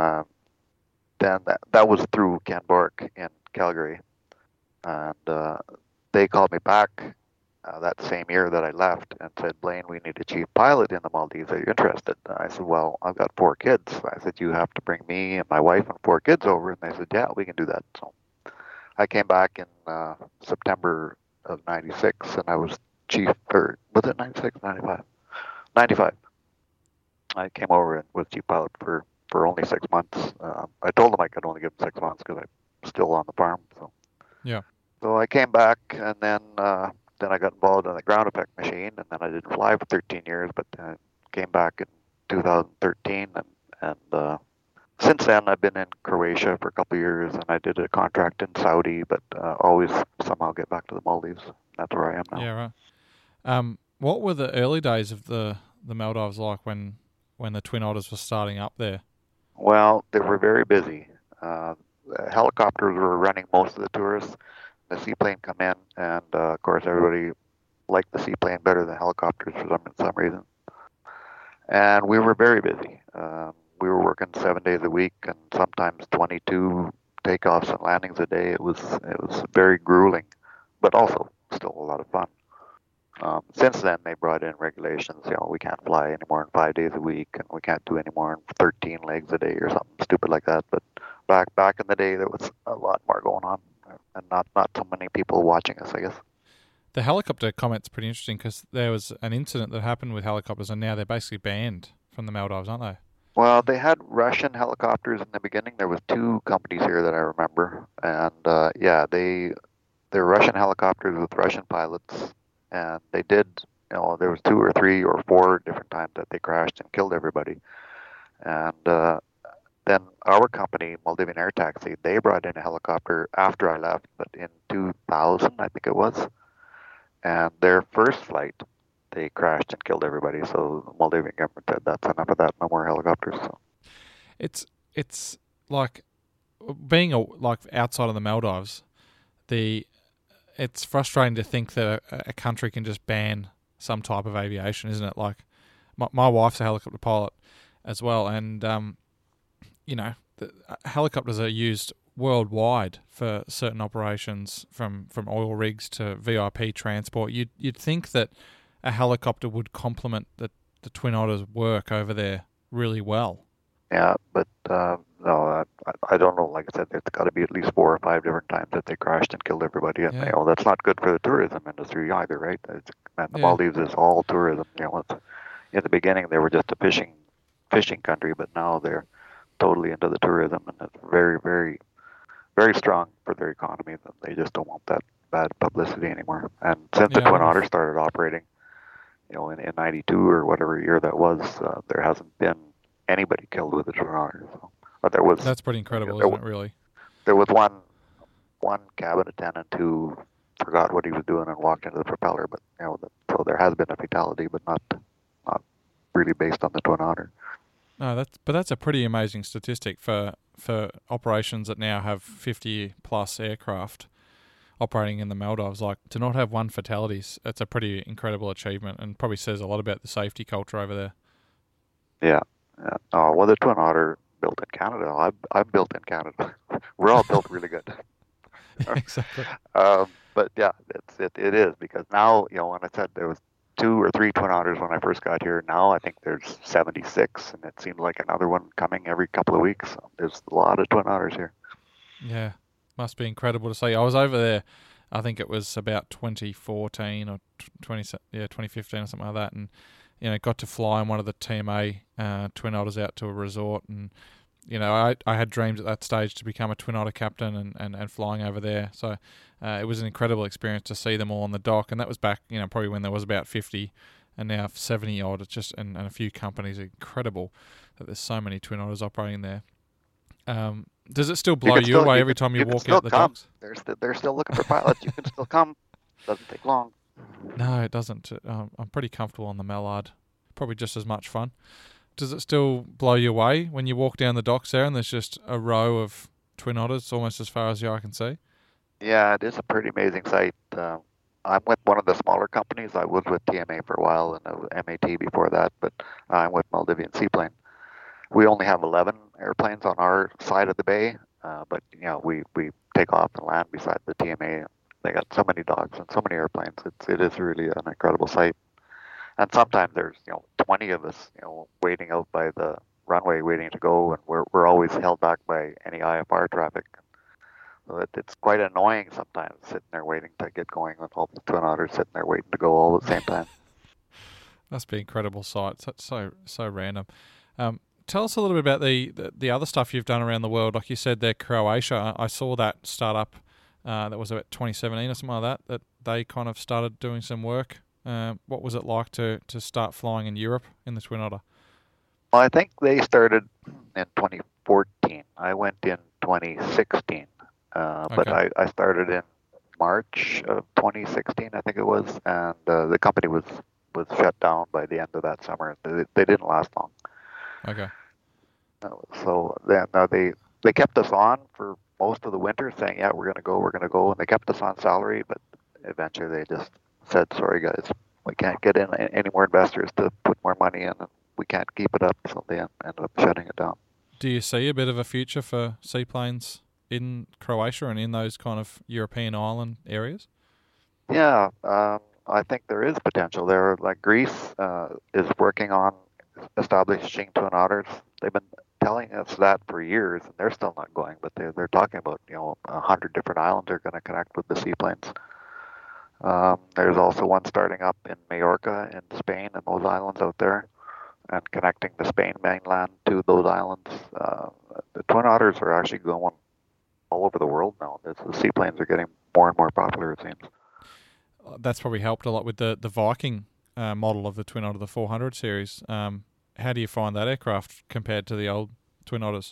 then that was through Ken Bork in Calgary, and they called me back that same year that I left and said, Blaine, we need a chief pilot in the Maldives. Are you interested? And I said, well, I've got 4 kids. I said, you have to bring me and my wife and 4 kids over. And they said, yeah, we can do that. So I came back in September of 96, and I was chief, or was it 96, 95? 95. I came over and was chief pilot for only 6 months. I told them I could only give them 6 months because I'm still on the farm. So Yeah. So I came back, and then I got involved in the ground effect machine, and then I didn't fly for 13 years, but came back in 2013, and since then I've been in Croatia for a couple of years, and I did a contract in Saudi, but always somehow get back to the Maldives. That's where I am now. Yeah, right. What were the early days of the Maldives like when the Twin Otters were starting up there? Well, they were very busy. Helicopters were running most of the tourists. The seaplane come in, and of course everybody liked the seaplane better than helicopters for some reason. And we were very busy. We were working 7 days a week, and sometimes 22 takeoffs and landings a day. It was very grueling, but also still a lot of fun. Since then, they brought in regulations. We can't fly any more than 5 days a week, and we can't do any more than 13 legs a day or something stupid like that. But back in the day, there was a lot more going on, and not so many people watching us, I guess. The helicopter comment's pretty interesting because there was an incident that happened with helicopters, and now they're basically banned from the Maldives, aren't they? Well, they had Russian helicopters in the beginning. There was 2 companies here that I remember, and they're Russian helicopters with Russian pilots, and they did. There was 2 or 3 or 4 different times that they crashed and killed everybody, and then our company, Maldivian Air Taxi, they brought in a helicopter after I left, but in 2000, I think it was, and their first flight, they crashed and killed everybody. So the Maldivian government said, that's enough of that, no more helicopters. So it's like being like outside of the Maldives. It's frustrating to think that a country can just ban some type of aviation, isn't it? Like my wife's a helicopter pilot as well, and helicopters are used worldwide for certain operations, from oil rigs to VIP transport. You'd think that a helicopter would complement the Twin Otters' work over there really well. Yeah, but no, I don't know. Like I said, there's got to be at least 4 or 5 different times that they crashed and killed everybody, and that's not good for the tourism industry either, right? And the Maldives is all tourism. In the beginning they were just a fishing country, but now they're totally into the tourism, and it's very, very, very strong for their economy. That they just don't want that bad publicity anymore. And since the Twin Otter started operating, in 92 or whatever year that was, there hasn't been anybody killed with a Twin Otter. So, but that's pretty incredible, isn't it? Really, there was one cabin attendant who forgot what he was doing and walked into the propeller. But so there has been a fatality, but not really based on the Twin Otter. No, that's a pretty amazing statistic for operations that now have 50 plus aircraft operating in the Maldives. Like, to not have one fatality, it's a pretty incredible achievement, and probably says a lot about the safety culture over there. Yeah. Well, the Twin Otter built in Canada. I've built in Canada. We're all built really good. Exactly. But yeah, it is, because now, when I said there was 2 or 3 Twin Otters when I first got here, now I think there's 76, and it seems like another one coming every couple of weeks. So there's a lot of Twin Otters here. Yeah, must be incredible to see. I was over there, I think it was about 2014 or 2015 or something like that, and got to fly in one of the TMA Twin Otters out to a resort, and I had dreams at that stage to become a Twin Otter captain and flying over there. So it was an incredible experience to see them all on the dock, and that was back, probably when there was about 50, and now 70 odd. It's just and a few companies. Incredible that there's so many Twin Otters operating there. Does it still blow you away every time you walk out the docks? They're still looking for pilots. You can still come. Doesn't take long. No, it doesn't. I'm pretty comfortable on the Mallard. Probably just as much fun. Does it still blow you away when you walk down the docks there and there's just a row of Twin Otters almost as far as the eye can see. Yeah, it is a pretty amazing site. I'm with one of the smaller companies. I was with TMA for a while and MAT before that, but I'm with Maldivian Seaplane. We only have 11 airplanes on our side of the bay, but we take off and land beside the TMA. They got so many docks and so many airplanes. It is really an incredible site. And sometimes there's 20 of us waiting out by the runway waiting to go, and we're always held back by any IFR traffic. So it's quite annoying sometimes sitting there waiting to get going with all the Twin Otters sitting there waiting to go all at the same time. Must be incredible sight. So random. Tell us a little bit about the other stuff you've done around the world. Like you said there, Croatia. I saw that startup that was about 2017 or something like that they kind of started doing some work. What was it like to start flying in Europe in the Twin Otter? Well, I think they started in 2014. I went in 2016. But I started in March of 2016, I think it was, and the company was shut down by the end of that summer. They didn't last long. Okay. So then they kept us on for most of the winter, saying, "Yeah, we're gonna go," and they kept us on salary. But eventually, they just said, "Sorry, guys, we can't get in any more investors to put more money in, and we can't keep it up." So they ended up shutting it down. Do you see a bit of a future for seaplanes in Croatia and in those kind of European island areas? Yeah, I think there is potential there. Like Greece is working on establishing Twin Otters. They've been telling us that for years, and they're still not going. But they're talking about 100 different islands are going to connect with the seaplanes. There's also one starting up in Majorca in Spain and those islands out there, and connecting the Spain mainland to those islands. The Twin Otters are actually going all over the world now. The seaplanes are getting more and more popular, it seems. That's probably helped a lot with the Viking model of the Twin Otter, the 400 series. How do you find that aircraft compared to the old Twin Otters?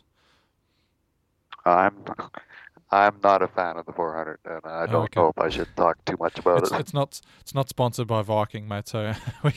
I'm not a fan of the 400, and I don't know if I should talk too much about it. It's not sponsored by Viking, mate. So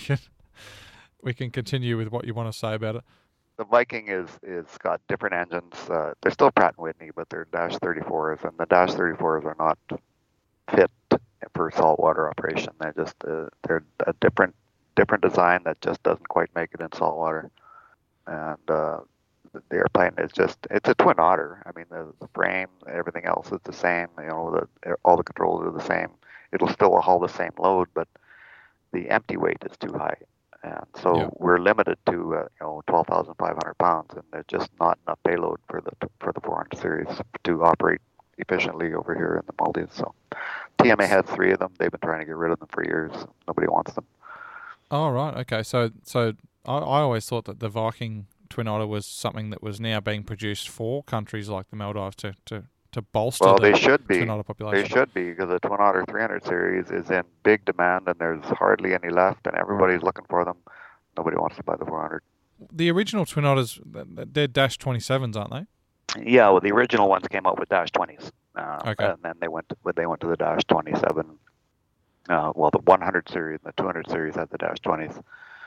we can continue with what you want to say about it. The Viking is got different engines. They're still Pratt & Whitney, but they're Dash 34s, and the Dash 34s are not fit for saltwater operation. They're just they're a different design that just doesn't quite make it in saltwater. And the airplane is it's a Twin Otter. I mean, the frame, everything else is the same. All the controls are the same. It'll still haul the same load, but the empty weight is too high. And so we're limited to 12,500 pounds, and there's just not enough payload for the 400 series to operate efficiently over here in the Maldives. So TMA has 3 of them. They've been trying to get rid of them for years. Nobody wants them. Oh, right. Okay. So I always thought that the Viking Twin Otter was something that was now being produced for countries like the Maldives to bolster they should be. Twin Otter population. They should be, because the Twin Otter 300 series is in big demand, and there's hardly any left, and everybody's looking for them. Nobody wants to buy the 400. The original Twin Otters, they're Dash 27s, aren't they? Yeah, well, the original ones came out with Dash 20s, okay. And then they went to the Dash 27. Well, the 100 series and the 200 series had the Dash 20s.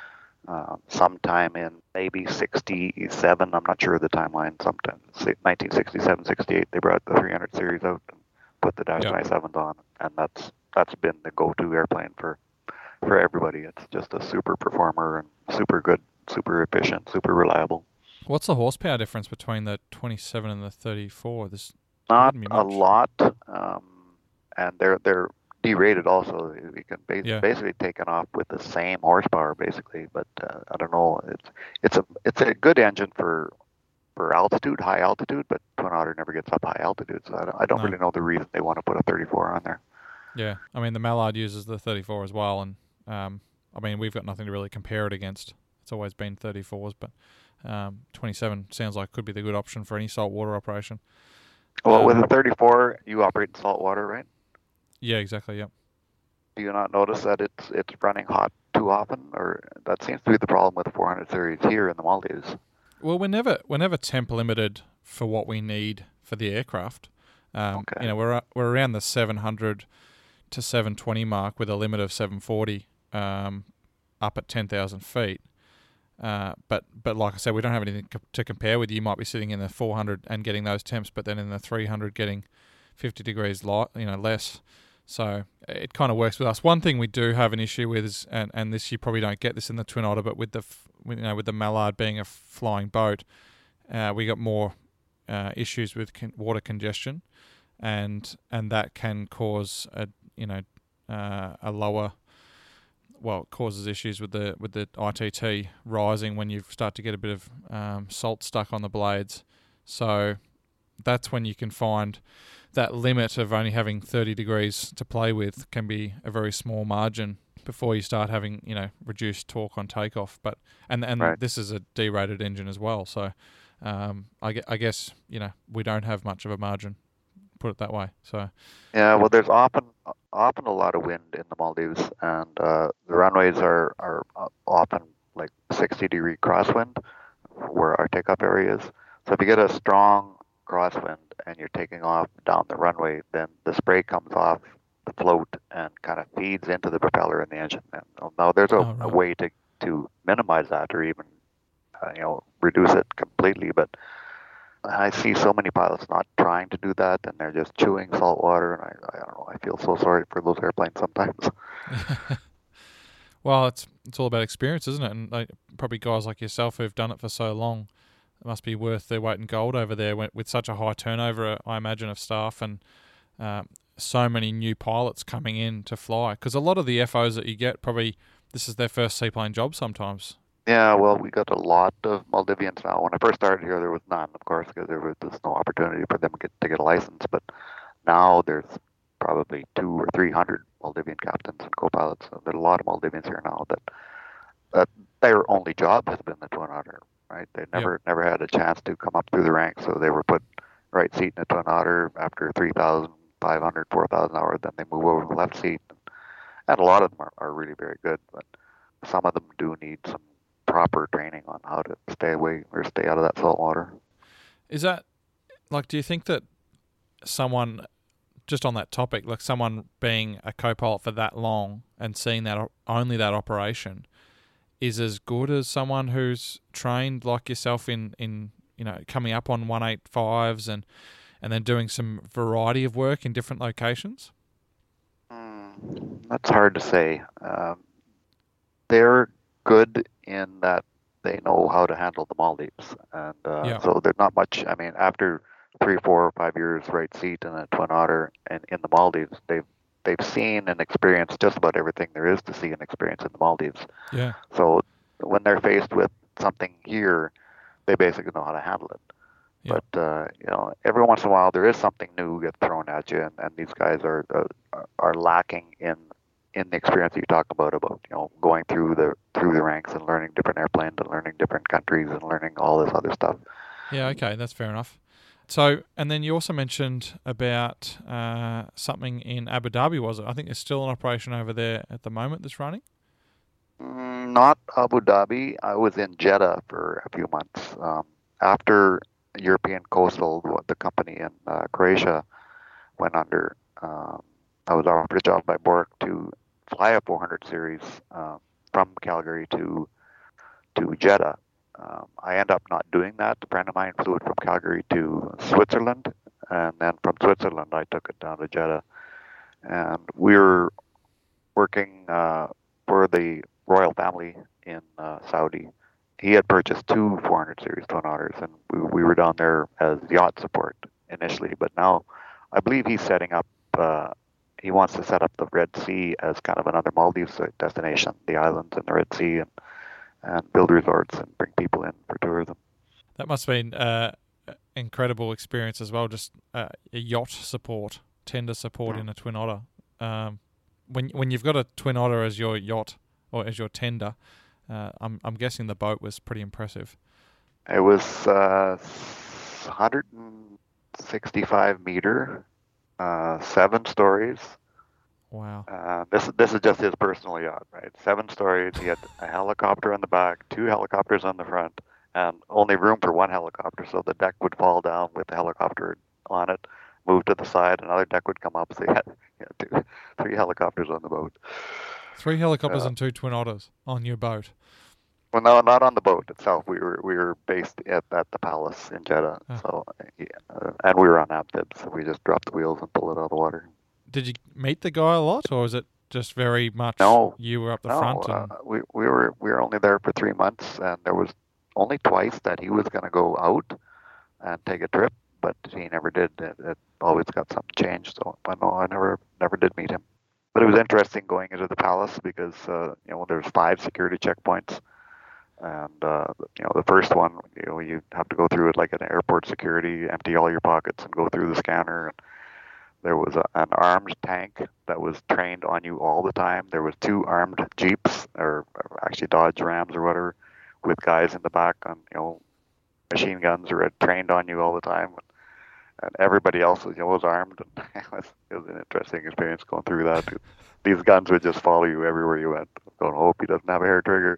Sometime in maybe 67, I'm not sure of the timeline, sometime 1967, 68, they brought the 300 series out and put the Dash 27s on, and that's been the go-to airplane for everybody. It's just a super performer and super good, super efficient, super reliable. What's the horsepower difference between the 27 and the 34? Not a lot, and they're derated also. You can basically take it off with the same horsepower basically, but I don't know. It's a good engine for altitude, high altitude, but Twin Otter never gets up high altitude, so I don't really know the reason they want to put a 34 on there. Yeah, I mean the Mallard uses the 34 as well, and I mean we've got nothing to really compare it against. It's always been 34s, but 27 sounds like could be the good option for any saltwater operation. Well, with a 34, you operate in saltwater, right? Yeah, exactly. Yep. Do you not notice that it's running hot too often, or that seems to be the problem with the 400 series here in the Maldives? Well, we're never temp limited for what we need for the aircraft. Okay. We're around the 700 to 720 mark with a limit of 740 up at 10,000 feet. But like I said, we don't have anything to compare with. You might be sitting in the 400 and getting those temps, but then in the 300 getting 50 degrees less. So it kind of works with us. One thing we do have an issue with is, and this you probably don't get this in the Twin Otter, but with the Mallard being a flying boat, we got more issues with water congestion, and that can cause a lower. Well, it causes issues with the ITT rising when you start to get a bit of salt stuck on the blades. So that's when you can find that limit of only having 30 degrees to play with can be a very small margin before you start having reduced torque on takeoff. But and Right. This is a derated engine as well. So I guess we don't have much of a margin, put it that way. So Yeah, well, there's often a lot of wind in the Maldives, and the runways are often like 60-degree crosswind where our takeoff area is. So if you get a strong crosswind and you're taking off down the runway, then the spray comes off the float and kind of feeds into the propeller in the engine. And now there's a right. way to minimize that or even reduce it completely, but I see so many pilots not trying to do that, and they're just chewing salt water, and I don't know, I feel so sorry for those airplanes sometimes. Well, it's all about experience, isn't it? And probably guys like yourself who've done it for so long, it must be worth their weight in gold over there with such a high turnover, I imagine, of staff and so many new pilots coming in to fly. Because a lot of the FOs that you get, probably this is their first seaplane job sometimes. Yeah, well, we got a lot of Maldivians now. When I first started here, there was none, of course, because there was no opportunity for them to get a license. But now there's probably 200 or 300 Maldivian captains and co-pilots. So there's a lot of Maldivians here now that their only job has been the Twin Otter, right? They never had a chance to come up through the ranks, so they were put right seat in the Twin Otter after 3,500, 4,000 hours. Then they move over to the left seat, and a lot of them are really very good, but some of them do need some proper training on how to stay away or stay out of that salt water. Is that do you think that someone, just on that topic, like someone being a co-pilot for that long and seeing that only that operation is as good as someone who's trained like yourself in coming up on 185s and then doing some variety of work in different locations? That's hard to say. They're good in that they know how to handle the Maldives, and so there's not much. I mean, after 3, 4, or 5 years right seat in a Twin Otter and in the Maldives, they've seen and experienced just about everything there is to see and experience in the Maldives. Yeah. So when they're faced with something here, they basically know how to handle it. Yeah. But every once in a while there is something new get thrown at you, and these guys are lacking in the experience that you talk about going through the ranks and learning different airplanes and learning different countries and learning all this other stuff. Yeah, okay, that's fair enough. So, and then you also mentioned about something in Abu Dhabi, was it? I think there's still an operation over there at the moment that's running. Not Abu Dhabi. I was in Jeddah for a few months after European Coastal, the company in Croatia, went under. I was offered a job by Bork to fly a 400 series from Calgary to Jeddah. I ended up not doing that. A friend of mine flew it from Calgary to Switzerland, and then from Switzerland I took it down to Jeddah. And we were working for the royal family in Saudi. He had purchased 2 400 series Twin Otters, and we were down there as yacht support initially. But now I believe he's setting up, he wants to set up the Red Sea as kind of another Maldives destination, the islands in the Red Sea, and build resorts and bring people in for tourism. That must have been incredible experience as well, just a yacht support, tender support in a Twin Otter. When you've got a Twin Otter as your yacht or as your tender, I'm guessing the boat was pretty impressive. It was 165 meter, 7 stories. Wow. This is just his personal yacht, right? 7 stories. He had a helicopter in the back, 2 helicopters on the front, and only room for 1 helicopter, so the deck would fall down with the helicopter on it, move to the side, another deck would come up, so you had 3 helicopters on the boat. 3 helicopters and 2 Twin Otters on your boat. Well, no, not on the boat itself. We were based at the palace in Jeddah. Oh. So, yeah, and we were on amphib, so we just dropped the wheels and pulled it out of the water. Did you meet the guy a lot, or was it just very much No, you were up the no, front? And we were only there for 3 months, and there was only twice that he was going to go out and take a trip, but he never did. It always got something changed. So I never did meet him. But it was interesting going into the palace because there's 5 security checkpoints, and the first one, you have to go through it like an airport security, empty all your pockets, and go through the scanner. And there was an armed tank that was trained on you all the time. There was 2 armed jeeps, or actually Dodge Rams or whatever, with guys in the back on machine guns who were trained on you all the time. And everybody else was armed, and it was an interesting experience going through that. These guns would just follow you everywhere you went. Don't hope he doesn't have a hair trigger.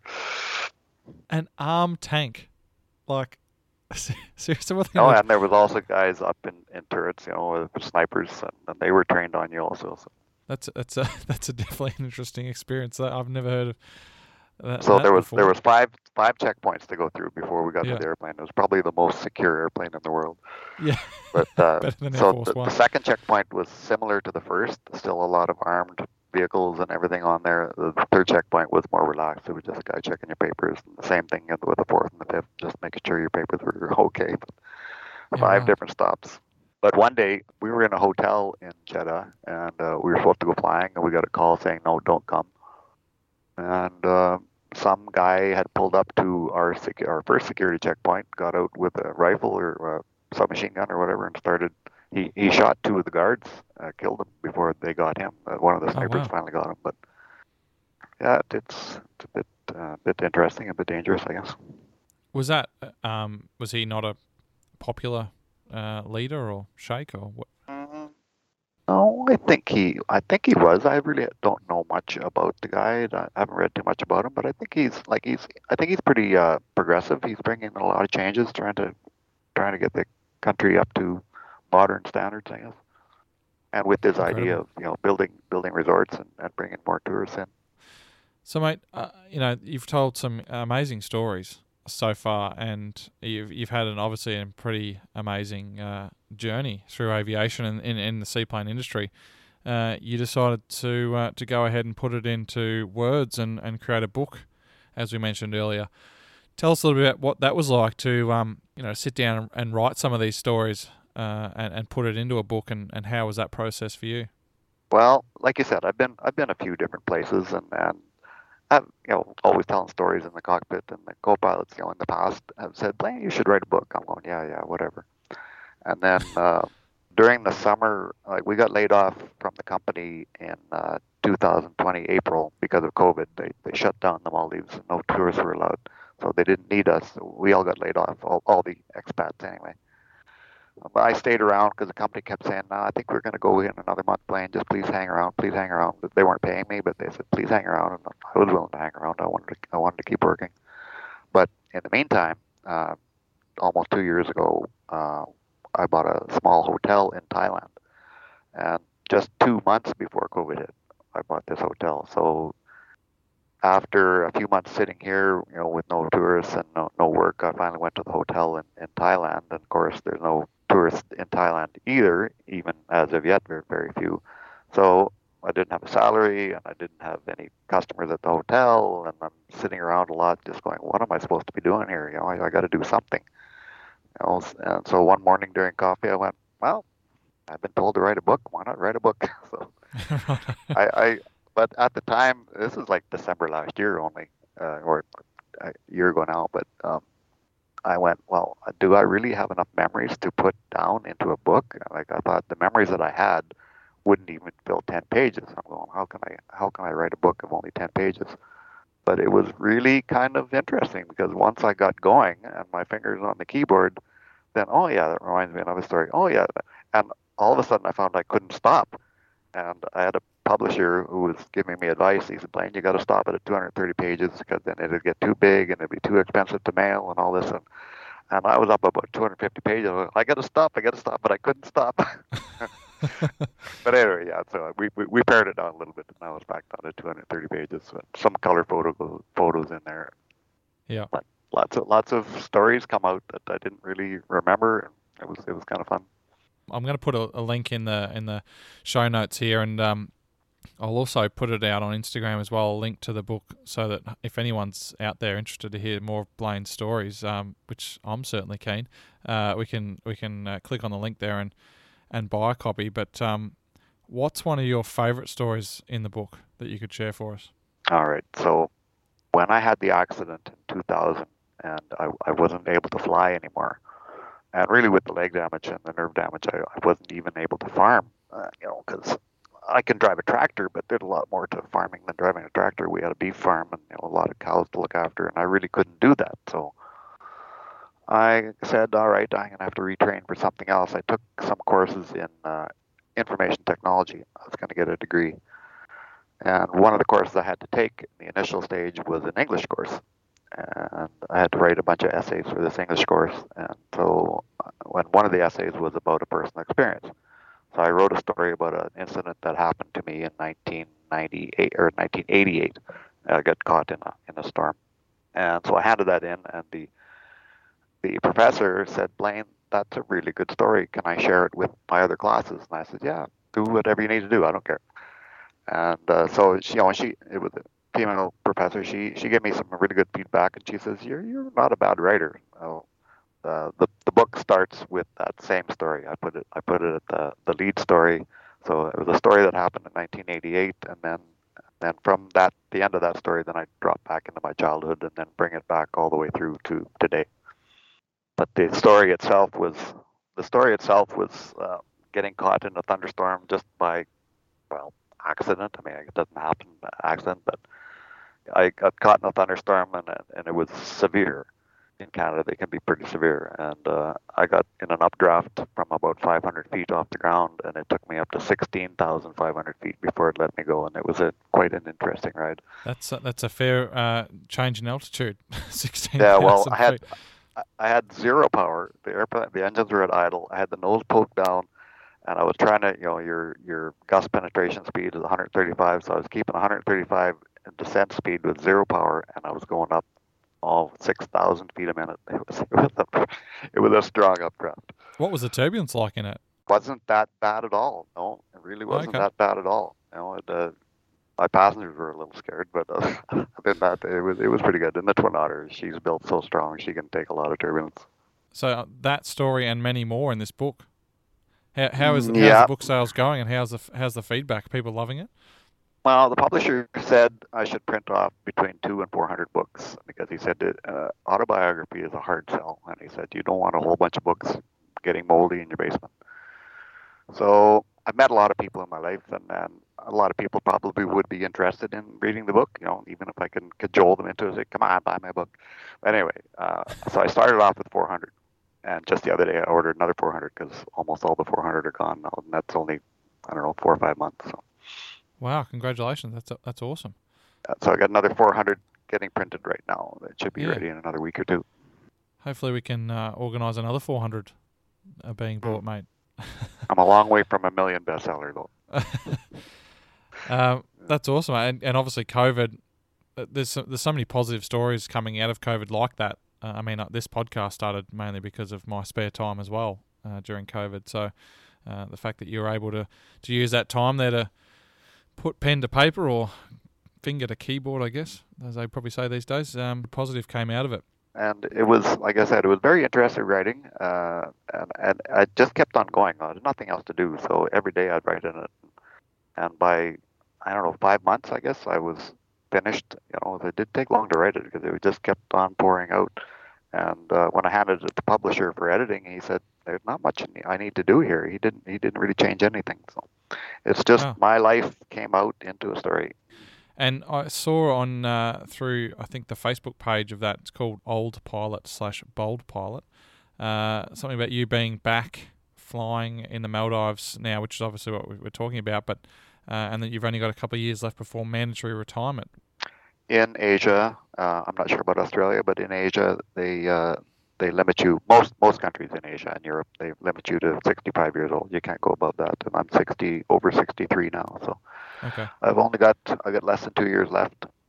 an armed tank, like seriously, what? Oh, and there was also guys up in turrets, with snipers, and they were trained on you also. So. That's a definitely an interesting experience. I've never heard of that. So that there before. was five checkpoints to go through before we got to the airplane. It was probably the most secure airplane in the world. Yeah. But Better than Air so Force the One. second checkpoint was similar to the first. Still a lot of armed vehicles and everything on there. The third checkpoint was more relaxed. It was just a guy checking your papers. And the same thing with the fourth and the fifth, just making sure your papers were okay. But five different stops. But one day we were in a hotel in Jeddah, and we were supposed to go flying, and we got a call saying, "No, don't come." And some guy had pulled up to our first security checkpoint, got out with a rifle or a submachine gun or whatever, and started. He shot 2 of the guards, killed them before they got him. One of the snipers finally got him. But yeah, it's a bit interesting, a bit dangerous, I guess. Was that was he not a popular leader or sheikh or what? No, I think he was. I really don't know much about the guy. I haven't read too much about him, but I think he's pretty progressive. He's bringing a lot of changes, trying to get the country up to modern standards, I guess. And with this idea of building resorts and bringing more tourists in. So, mate, you've told some amazing stories so far, and you've had obviously a pretty amazing journey through aviation and in the seaplane industry. You decided to go ahead and put it into words and create a book, as we mentioned earlier. Tell us a little bit about what that was like to sit down and write some of these stories and put it into a book, and how was that process for you? Well, like you said, I've been a few different places, and I've always telling stories in the cockpit, and the co-pilots in the past have said, "Blaine, you should write a book." I'm going, yeah, whatever. And then during the summer, we got laid off from the company in 2020 April because of COVID. They shut down the Maldives. No tourists were allowed, so they didn't need us. We all got laid off, all the expats anyway. But I stayed around because the company kept saying, "No, I think we're going to go in another month, Blaine. Just please hang around, please hang around." But they weren't paying me, but they said, "Please hang around." And I was willing to hang around. I wanted to keep working. But in the meantime, almost 2 years ago, I bought a small hotel in Thailand, and just 2 months before COVID hit, I bought this hotel. So after a few months sitting here, with no tourists and no work, I finally went to the hotel in Thailand. And of course, there's no tourists in Thailand either, even as of yet, very, very few. So I didn't have a salary, and I didn't have any customers at the hotel, and I'm sitting around a lot just going, what am I supposed to be doing here? I got to do something. And so one morning during coffee, I went, well, I've been told to write a book. Why not write a book? So but at the time, this is like December last year only, or a year ago now, but I went, well, do I really have enough memories to put down into a book? I thought the memories that I had wouldn't even fill 10 pages. I'm going, how can I write a book of only 10 pages? But it was really kind of interesting, because once I got going and my fingers on the keyboard, then, oh yeah, that reminds me of another story. Oh yeah. And all of a sudden I found I couldn't stop. And I had a publisher who was giving me advice. He said, Blaine, you got to stop it at 230 pages, because then it'll get too big and it'll be too expensive to mail and all this. And I was up about 250 pages. I got to stop, but I couldn't stop. But anyway, yeah, so we pared it down a little bit, and now it's back down to 230 pages. Some color photos in there. Yeah. But lots of stories come out that I didn't really remember. It was kind of fun. I'm going to put a link in the show notes here, and I'll also put it out on Instagram as well, a link to the book, so that if anyone's out there interested to hear more of Blaine's stories, which I'm certainly keen, we can click on the link there and buy a copy. But what's one of your favourite stories in the book that you could share for us? All right. So when I had the accident in 2000 and I wasn't able to fly anymore, and really with the leg damage and the nerve damage, I wasn't even able to farm, because I can drive a tractor, but there's a lot more to farming than driving a tractor. We had a beef farm and a lot of cows to look after, and I really couldn't do that. So I said, all right, I'm going to have to retrain for something else. I took some courses in information technology. I was going to get a degree. And one of the courses I had to take in the initial stage was an English course. And I had to write a bunch of essays for this English course. And so when one of the essays was about a personal experience. So I wrote a story about an incident that happened to me in 1998 or 1988. I got caught in a storm. And so I handed that in, and the professor said, Blaine, that's a really good story. Can I share it with my other classes? And I said, yeah, do whatever you need to do. I don't care. And so she it was a female professor. She gave me some really good feedback, and she says, you're not a bad writer. The book starts with that same story. I put it at the lead story. So it was a story that happened in 1988, and then from the end of that story, then I drop back into my childhood and then bring it back all the way through to today. But the story itself was getting caught in a thunderstorm just by, accident. I mean, it doesn't happen by accident, but I got caught in a thunderstorm, and it was severe. In Canada, they can be pretty severe. And I got in an updraft from about 500 feet off the ground, and it took me up to 16,500 feet before it let me go. And it was quite an interesting ride. That's a fair change in altitude. 16,000 Yeah, well, feet. I had zero power. The engines were at idle. I had the nose poked down, and I was trying to, your gust penetration speed is 135, so I was keeping 135 in descent speed with zero power, and I was going up all 6,000 feet a minute. It was a strong updraft. What was the turbulence like in it? Wasn't that bad at all. No, it really wasn't that bad at all. My passengers were a little scared, but other than that, it was pretty good. And the Twin Otter, she's built so strong, she can take a lot of turbulence. So that story and many more in this book. How's the book sales going, and how's the feedback? Are people loving it? Well, the publisher said I should print off between 200 and 400 books, because he said that autobiography is a hard sell, and he said you don't want a whole bunch of books getting moldy in your basement. So I've met a lot of people in my life, and a lot of people probably would be interested in reading the book, even if I can cajole them into it, say, come on, buy my book. But anyway, so I started off with 400, and just the other day I ordered another 400, because almost all the 400 are gone now, and that's only, 4 or 5 months. So. Wow, congratulations. That's awesome. So I got another 400 getting printed right now. It should be ready in another week or two. Hopefully we can organise another 400 being bought, mate. I'm a long way from a million bestseller, though. That's awesome. And obviously COVID, there's so many positive stories coming out of COVID like that. This podcast started mainly because of my spare time as well during COVID. So the fact that you were able to use that time there to put pen to paper or finger to keyboard, I guess, as they probably say these days, positive came out of it. And it was, like I said, it was very interesting writing, and I just kept on going. There was nothing else to do, so every day I'd write in it. And by, 5 months, I guess, I was finished. It did take long to write it, because it just kept on pouring out. And when I handed it to the publisher for editing, he said, "There's not much I need to do here." He didn't really change anything. So it's just my life came out into a story. And I saw on through, I think, the Facebook page of that, it's called Old Pilot/Bold Pilot, something about you being back flying in the Maldives now, which is obviously what we're talking about, but and that you've only got a couple of years left before mandatory retirement. In Asia, I'm not sure about Australia, but in Asia, they limit you, most countries in Asia and Europe, they limit you to 65 years old. You can't go above that. And I'm over 63 now, so okay. I got less than 2 years left.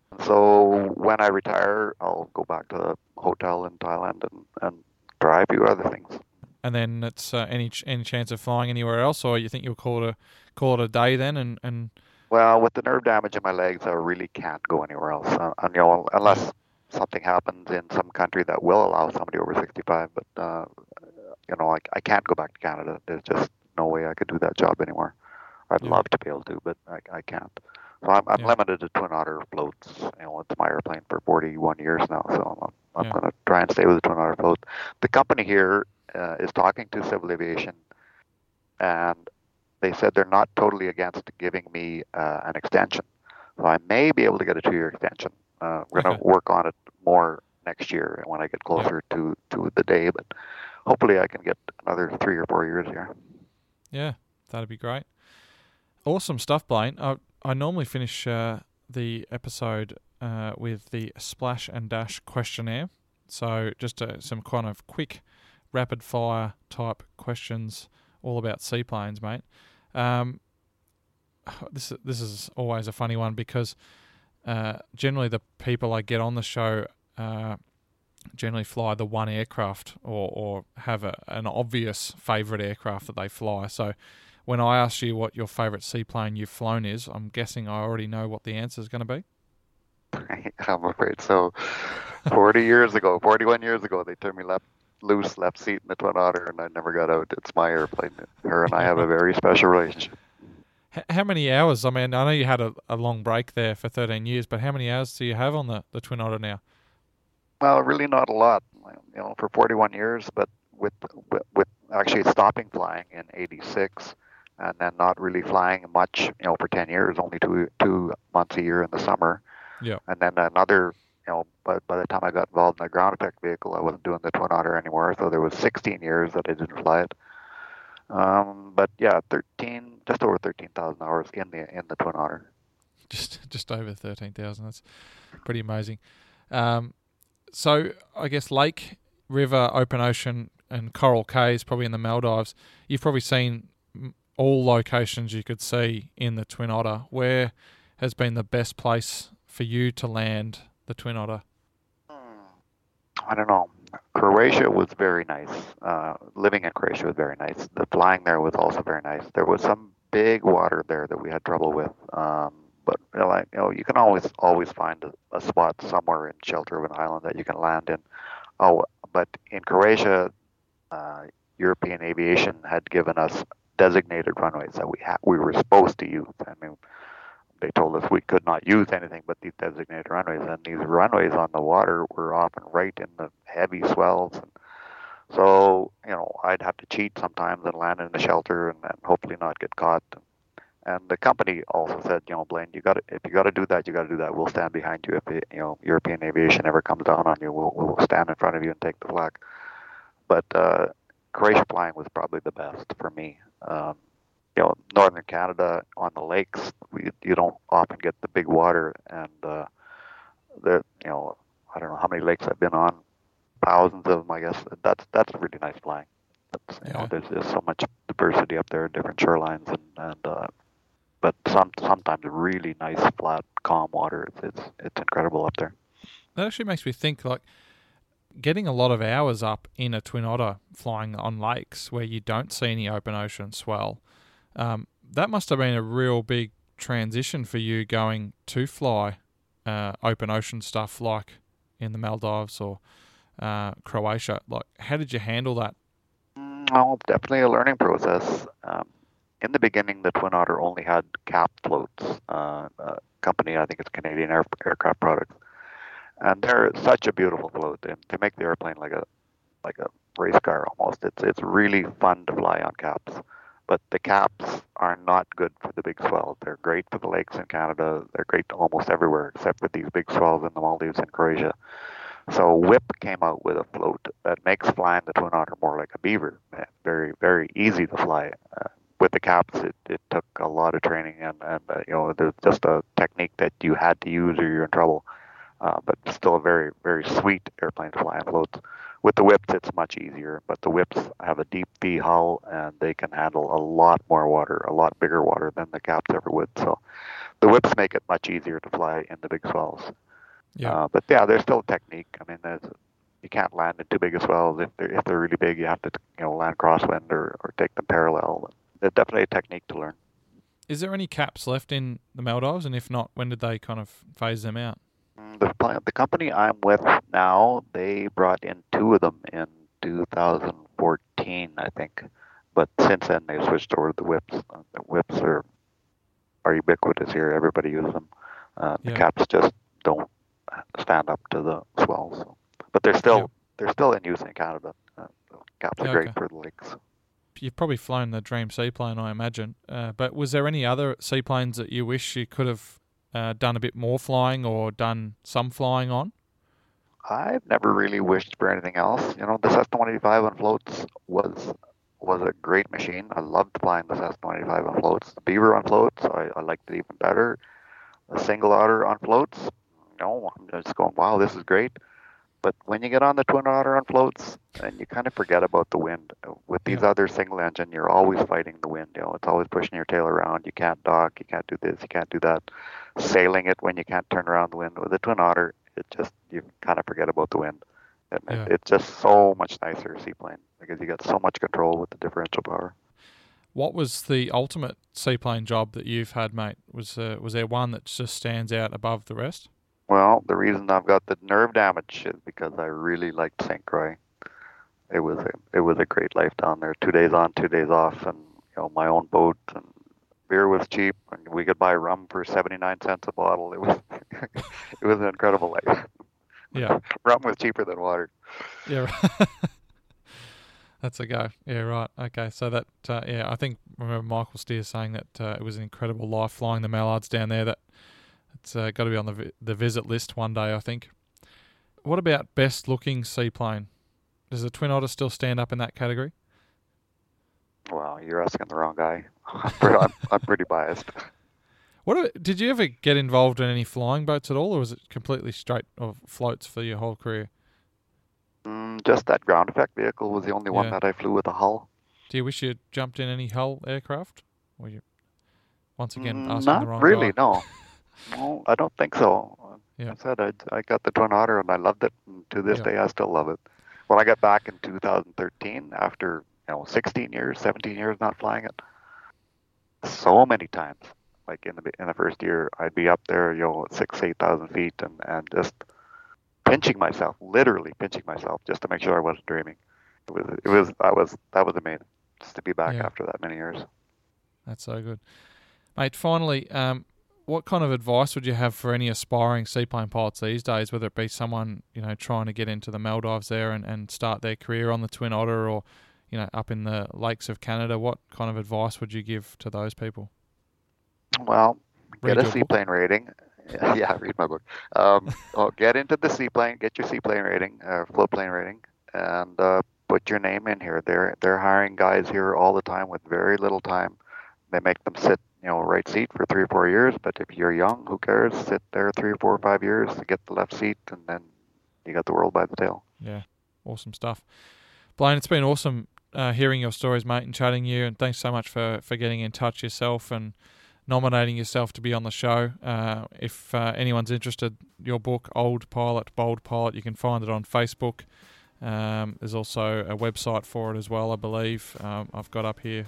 So when I retire, I'll go back to the hotel in Thailand and try a few other things. And then it's any chance of flying anywhere else, or you think you'll call it a day then? And Well, with the nerve damage in my legs, I really can't go anywhere else. And yeah, unless something happens in some country that will allow somebody over 65, but I can't go back to Canada. There's just no way I could do that job anymore. I'd yeah, love to be able to, but I can't. So I'm yeah, limited to Twin Otter floats. It's my airplane for 41 years now, so I'm yeah. going to try and stay with the Twin Otter float. The company here is talking to Civil Aviation, and they said they're not totally against giving me an extension. So I may be able to get a 2-year extension. We're going Okay, to work on it more next year when I get yeah, closer to the day, but hopefully I can get another 3 or 4 years here. yeah. That'd be great. Awesome stuff, Blaine. I normally finish the episode with the splash and dash questionnaire. So just some kind of quick, rapid fire type questions, all about seaplanes, mate. Um, this is always a funny one because generally the people I get on the show generally fly the one aircraft or have an obvious favourite aircraft that they fly. So when I ask you what your favourite seaplane you've flown is, I'm guessing I already know what the answer is going to be. I'm afraid so. 41 years ago, they turned me left seat in the Twin Otter, and I never got out. It's my airplane. Her and I Yeah, have a right. very special relationship. How many hours? I mean, I know you had a long break there for 13 years, but how many hours do you have on the Twin Otter now? Well, really not a lot, for 41 years, but with actually stopping flying in '86, and then not really flying much, for 10 years, only two months a year in the summer, Yeah. and then another. But by the time I got involved in the ground effect vehicle, I wasn't doing the Twin Otter anymore. So there was 16 years that I didn't fly it. But yeah, just over 13,000 hours in the Twin Otter. Just over 13,000. That's pretty amazing. Um, so I guess lake, river, open ocean, and coral cays probably in the Maldives. You've probably seen all locations you could see in the Twin Otter. Where has been the best place for you to land the Twin Otter? I don't know. Croatia was very nice. Living in Croatia was very nice. The flying there was also very nice. There was some big water there that we had trouble with. But you can always find a spot somewhere in shelter of an island that you can land in. Oh, but in Croatia, uh, European Aviation had given us designated runways that we were supposed to use. I mean, they told us we could not use anything but these designated runways, and these runways on the water were often right in the heavy swells. And so, I'd have to cheat sometimes and land in the shelter and hopefully not get caught. And the company also said, Blaine, if you got to do that, you got to do that. We'll stand behind you if European Aviation ever comes down on you. We'll stand in front of you and take the flak. But Croatia flying was probably the best for me. Northern Canada on the lakes, you don't often get the big water, and I don't know how many lakes I've been on, thousands of them, I guess. That's really nice flying. That's, Yeah. there's just so much diversity up there, different shorelines, and but sometimes really nice, flat, calm water. It's incredible up there. That actually makes me think like getting a lot of hours up in a Twin Otter flying on lakes where you don't see any open ocean swell. That must have been a real big transition for you going to fly open ocean stuff like in the Maldives or Croatia. Like, how did you handle that? Well, definitely a learning process. In the beginning, the Twin Otter only had cap floats. Company, I think it's Canadian Aircraft Products, and they're such a beautiful float. And to make the airplane like a race car almost, it's really fun to fly on caps. But the caps are not good for the big swells. They're great for the lakes in Canada. They're great almost everywhere except for these big swells in the Maldives and Croatia. So WIP came out with a float that makes flying the Twin Otter more like a beaver. Very, very easy to fly. With the caps, it took a lot of training, and there's just a technique that you had to use or you're in trouble. But still a very, very sweet airplane to fly on floats. With the whips, it's much easier, but the whips have a deep V hull and they can handle a lot more water, a lot bigger water than the caps ever would. So the whips make it much easier to fly in the big swells. Yeah. But yeah, there's still a technique. I mean, you can't land in too big of swells. If they're really big, you have to land crosswind or take them parallel. There's definitely a technique to learn. Is there any caps left in the Maldives? And if not, when did they kind of phase them out? The company I'm with now, they brought in 2 of them in 2014, I think. But since then, they switched over to the whips. The whips are ubiquitous here. Everybody uses them. The caps just don't stand up to the swells. So. But they're still in use in Canada. Caps are great for the lakes. You've probably flown the Dream seaplane, I imagine. But was there any other seaplanes that you wish you could have done a bit more flying or done some flying on? I've never really wished for anything else. The Cessna 185 on floats was a great machine. I loved flying the Cessna 185 on floats. The Beaver on floats, I liked it even better. The Single Otter on floats, I'm just going, wow, this is great. But when you get on the Twin Otter on floats, then you kind of forget about the wind. With these other single engine, you're always fighting the wind. It's always pushing your tail around. You can't dock. You can't do this. You can't do that. Sailing it when you can't turn around the wind. With the Twin Otter, you kind of forget about the wind. And it's just so much nicer seaplane because you got so much control with the differential power. What was the ultimate seaplane job that you've had, mate? Was there one that just stands out above the rest? Well, the reason I've got the nerve damage is because I really liked St. Croix. It was a great life down there. 2 days on, 2 days off, and my own boat, and beer was cheap, and we could buy rum for 79 cents a bottle. It was it was an incredible life. Yeah, rum was cheaper than water. Yeah, that's a go. Yeah, right. Okay, so that I think I remember Michael Steer saying that it was an incredible life flying the Mallards down there. That it's got to be on the visit list one day, I think. What about best looking seaplane? Does the Twin Otter still stand up in that category? Well, you're asking the wrong guy. I'm pretty biased. Did you ever get involved in any flying boats at all, or was it completely straight of floats for your whole career? Just that ground effect vehicle was the only one that I flew with a hull. Do you wish you jumped in any hull aircraft? Or you once again asking not the wrong really, guy? No. No, I don't think so. Yeah. I said I got the Twin Otter and I loved it, and to this day I still love it. When I got back in 2013, after 16 years, 17 years not flying it, so many times, like in the first year, I'd be up there, at 6,000-8,000 feet, and just pinching myself, literally pinching myself, just to make sure I wasn't dreaming. That was amazing, just to be back after that many years. That's so good, mate. Finally, what kind of advice would you have for any aspiring seaplane pilots these days, whether it be someone, trying to get into the Maldives there and start their career on the Twin Otter or, up in the lakes of Canada? What kind of advice would you give to those people? Well, get a seaplane rating. Yeah, read my book. Get into the seaplane, get your seaplane rating, float plane rating, and put your name in here. They're hiring guys here all the time with very little time. They make them sit right seat for 3 or 4 years, but if you're young, who cares? Sit there 3 or 4 or 5 years to get the left seat, and then you got the world by the tail. Yeah, awesome stuff. Blaine, it's been awesome hearing your stories, mate, and chatting you, and thanks so much for getting in touch yourself and nominating yourself to be on the show. If anyone's interested, your book, Old Pilot, Bold Pilot, you can find it on Facebook. There's also a website for it as well, I believe. I've got up here,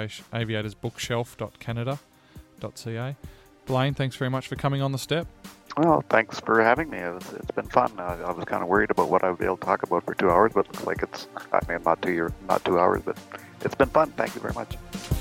aviatorsbookshelf.canada.ca. Blaine, thanks very much for coming on the step. Well, thanks for having me. It's been fun. I was kind of worried about what I would be able to talk about for 2 hours, but it looks like not 2 hours, but it's been fun. Thank you very much.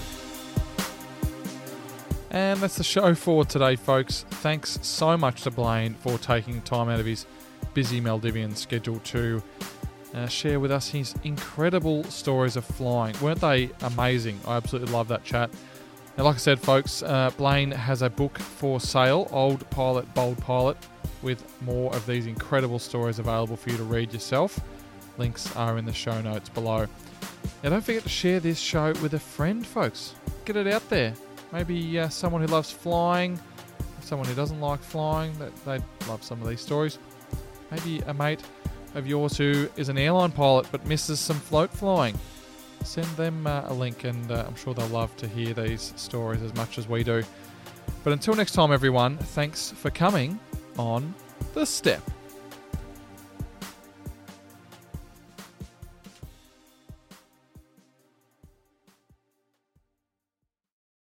And that's the show for today, folks. Thanks so much to Blaine for taking time out of his busy Maldivian schedule to share with us his incredible stories of flying. Weren't they amazing? I absolutely love that chat. And like I said, folks, Blaine has a book for sale, Old Pilot, Bold Pilot, with more of these incredible stories available for you to read yourself. Links are in the show notes below. Now, don't forget to share this show with a friend, folks. Get it out there. Maybe someone who loves flying, someone who doesn't like flying, they'd love some of these stories. Maybe a mate of yours who is an airline pilot but misses some float flying. Send them a link, and I'm sure they'll love to hear these stories as much as we do. But until next time, everyone, thanks for coming on The Step.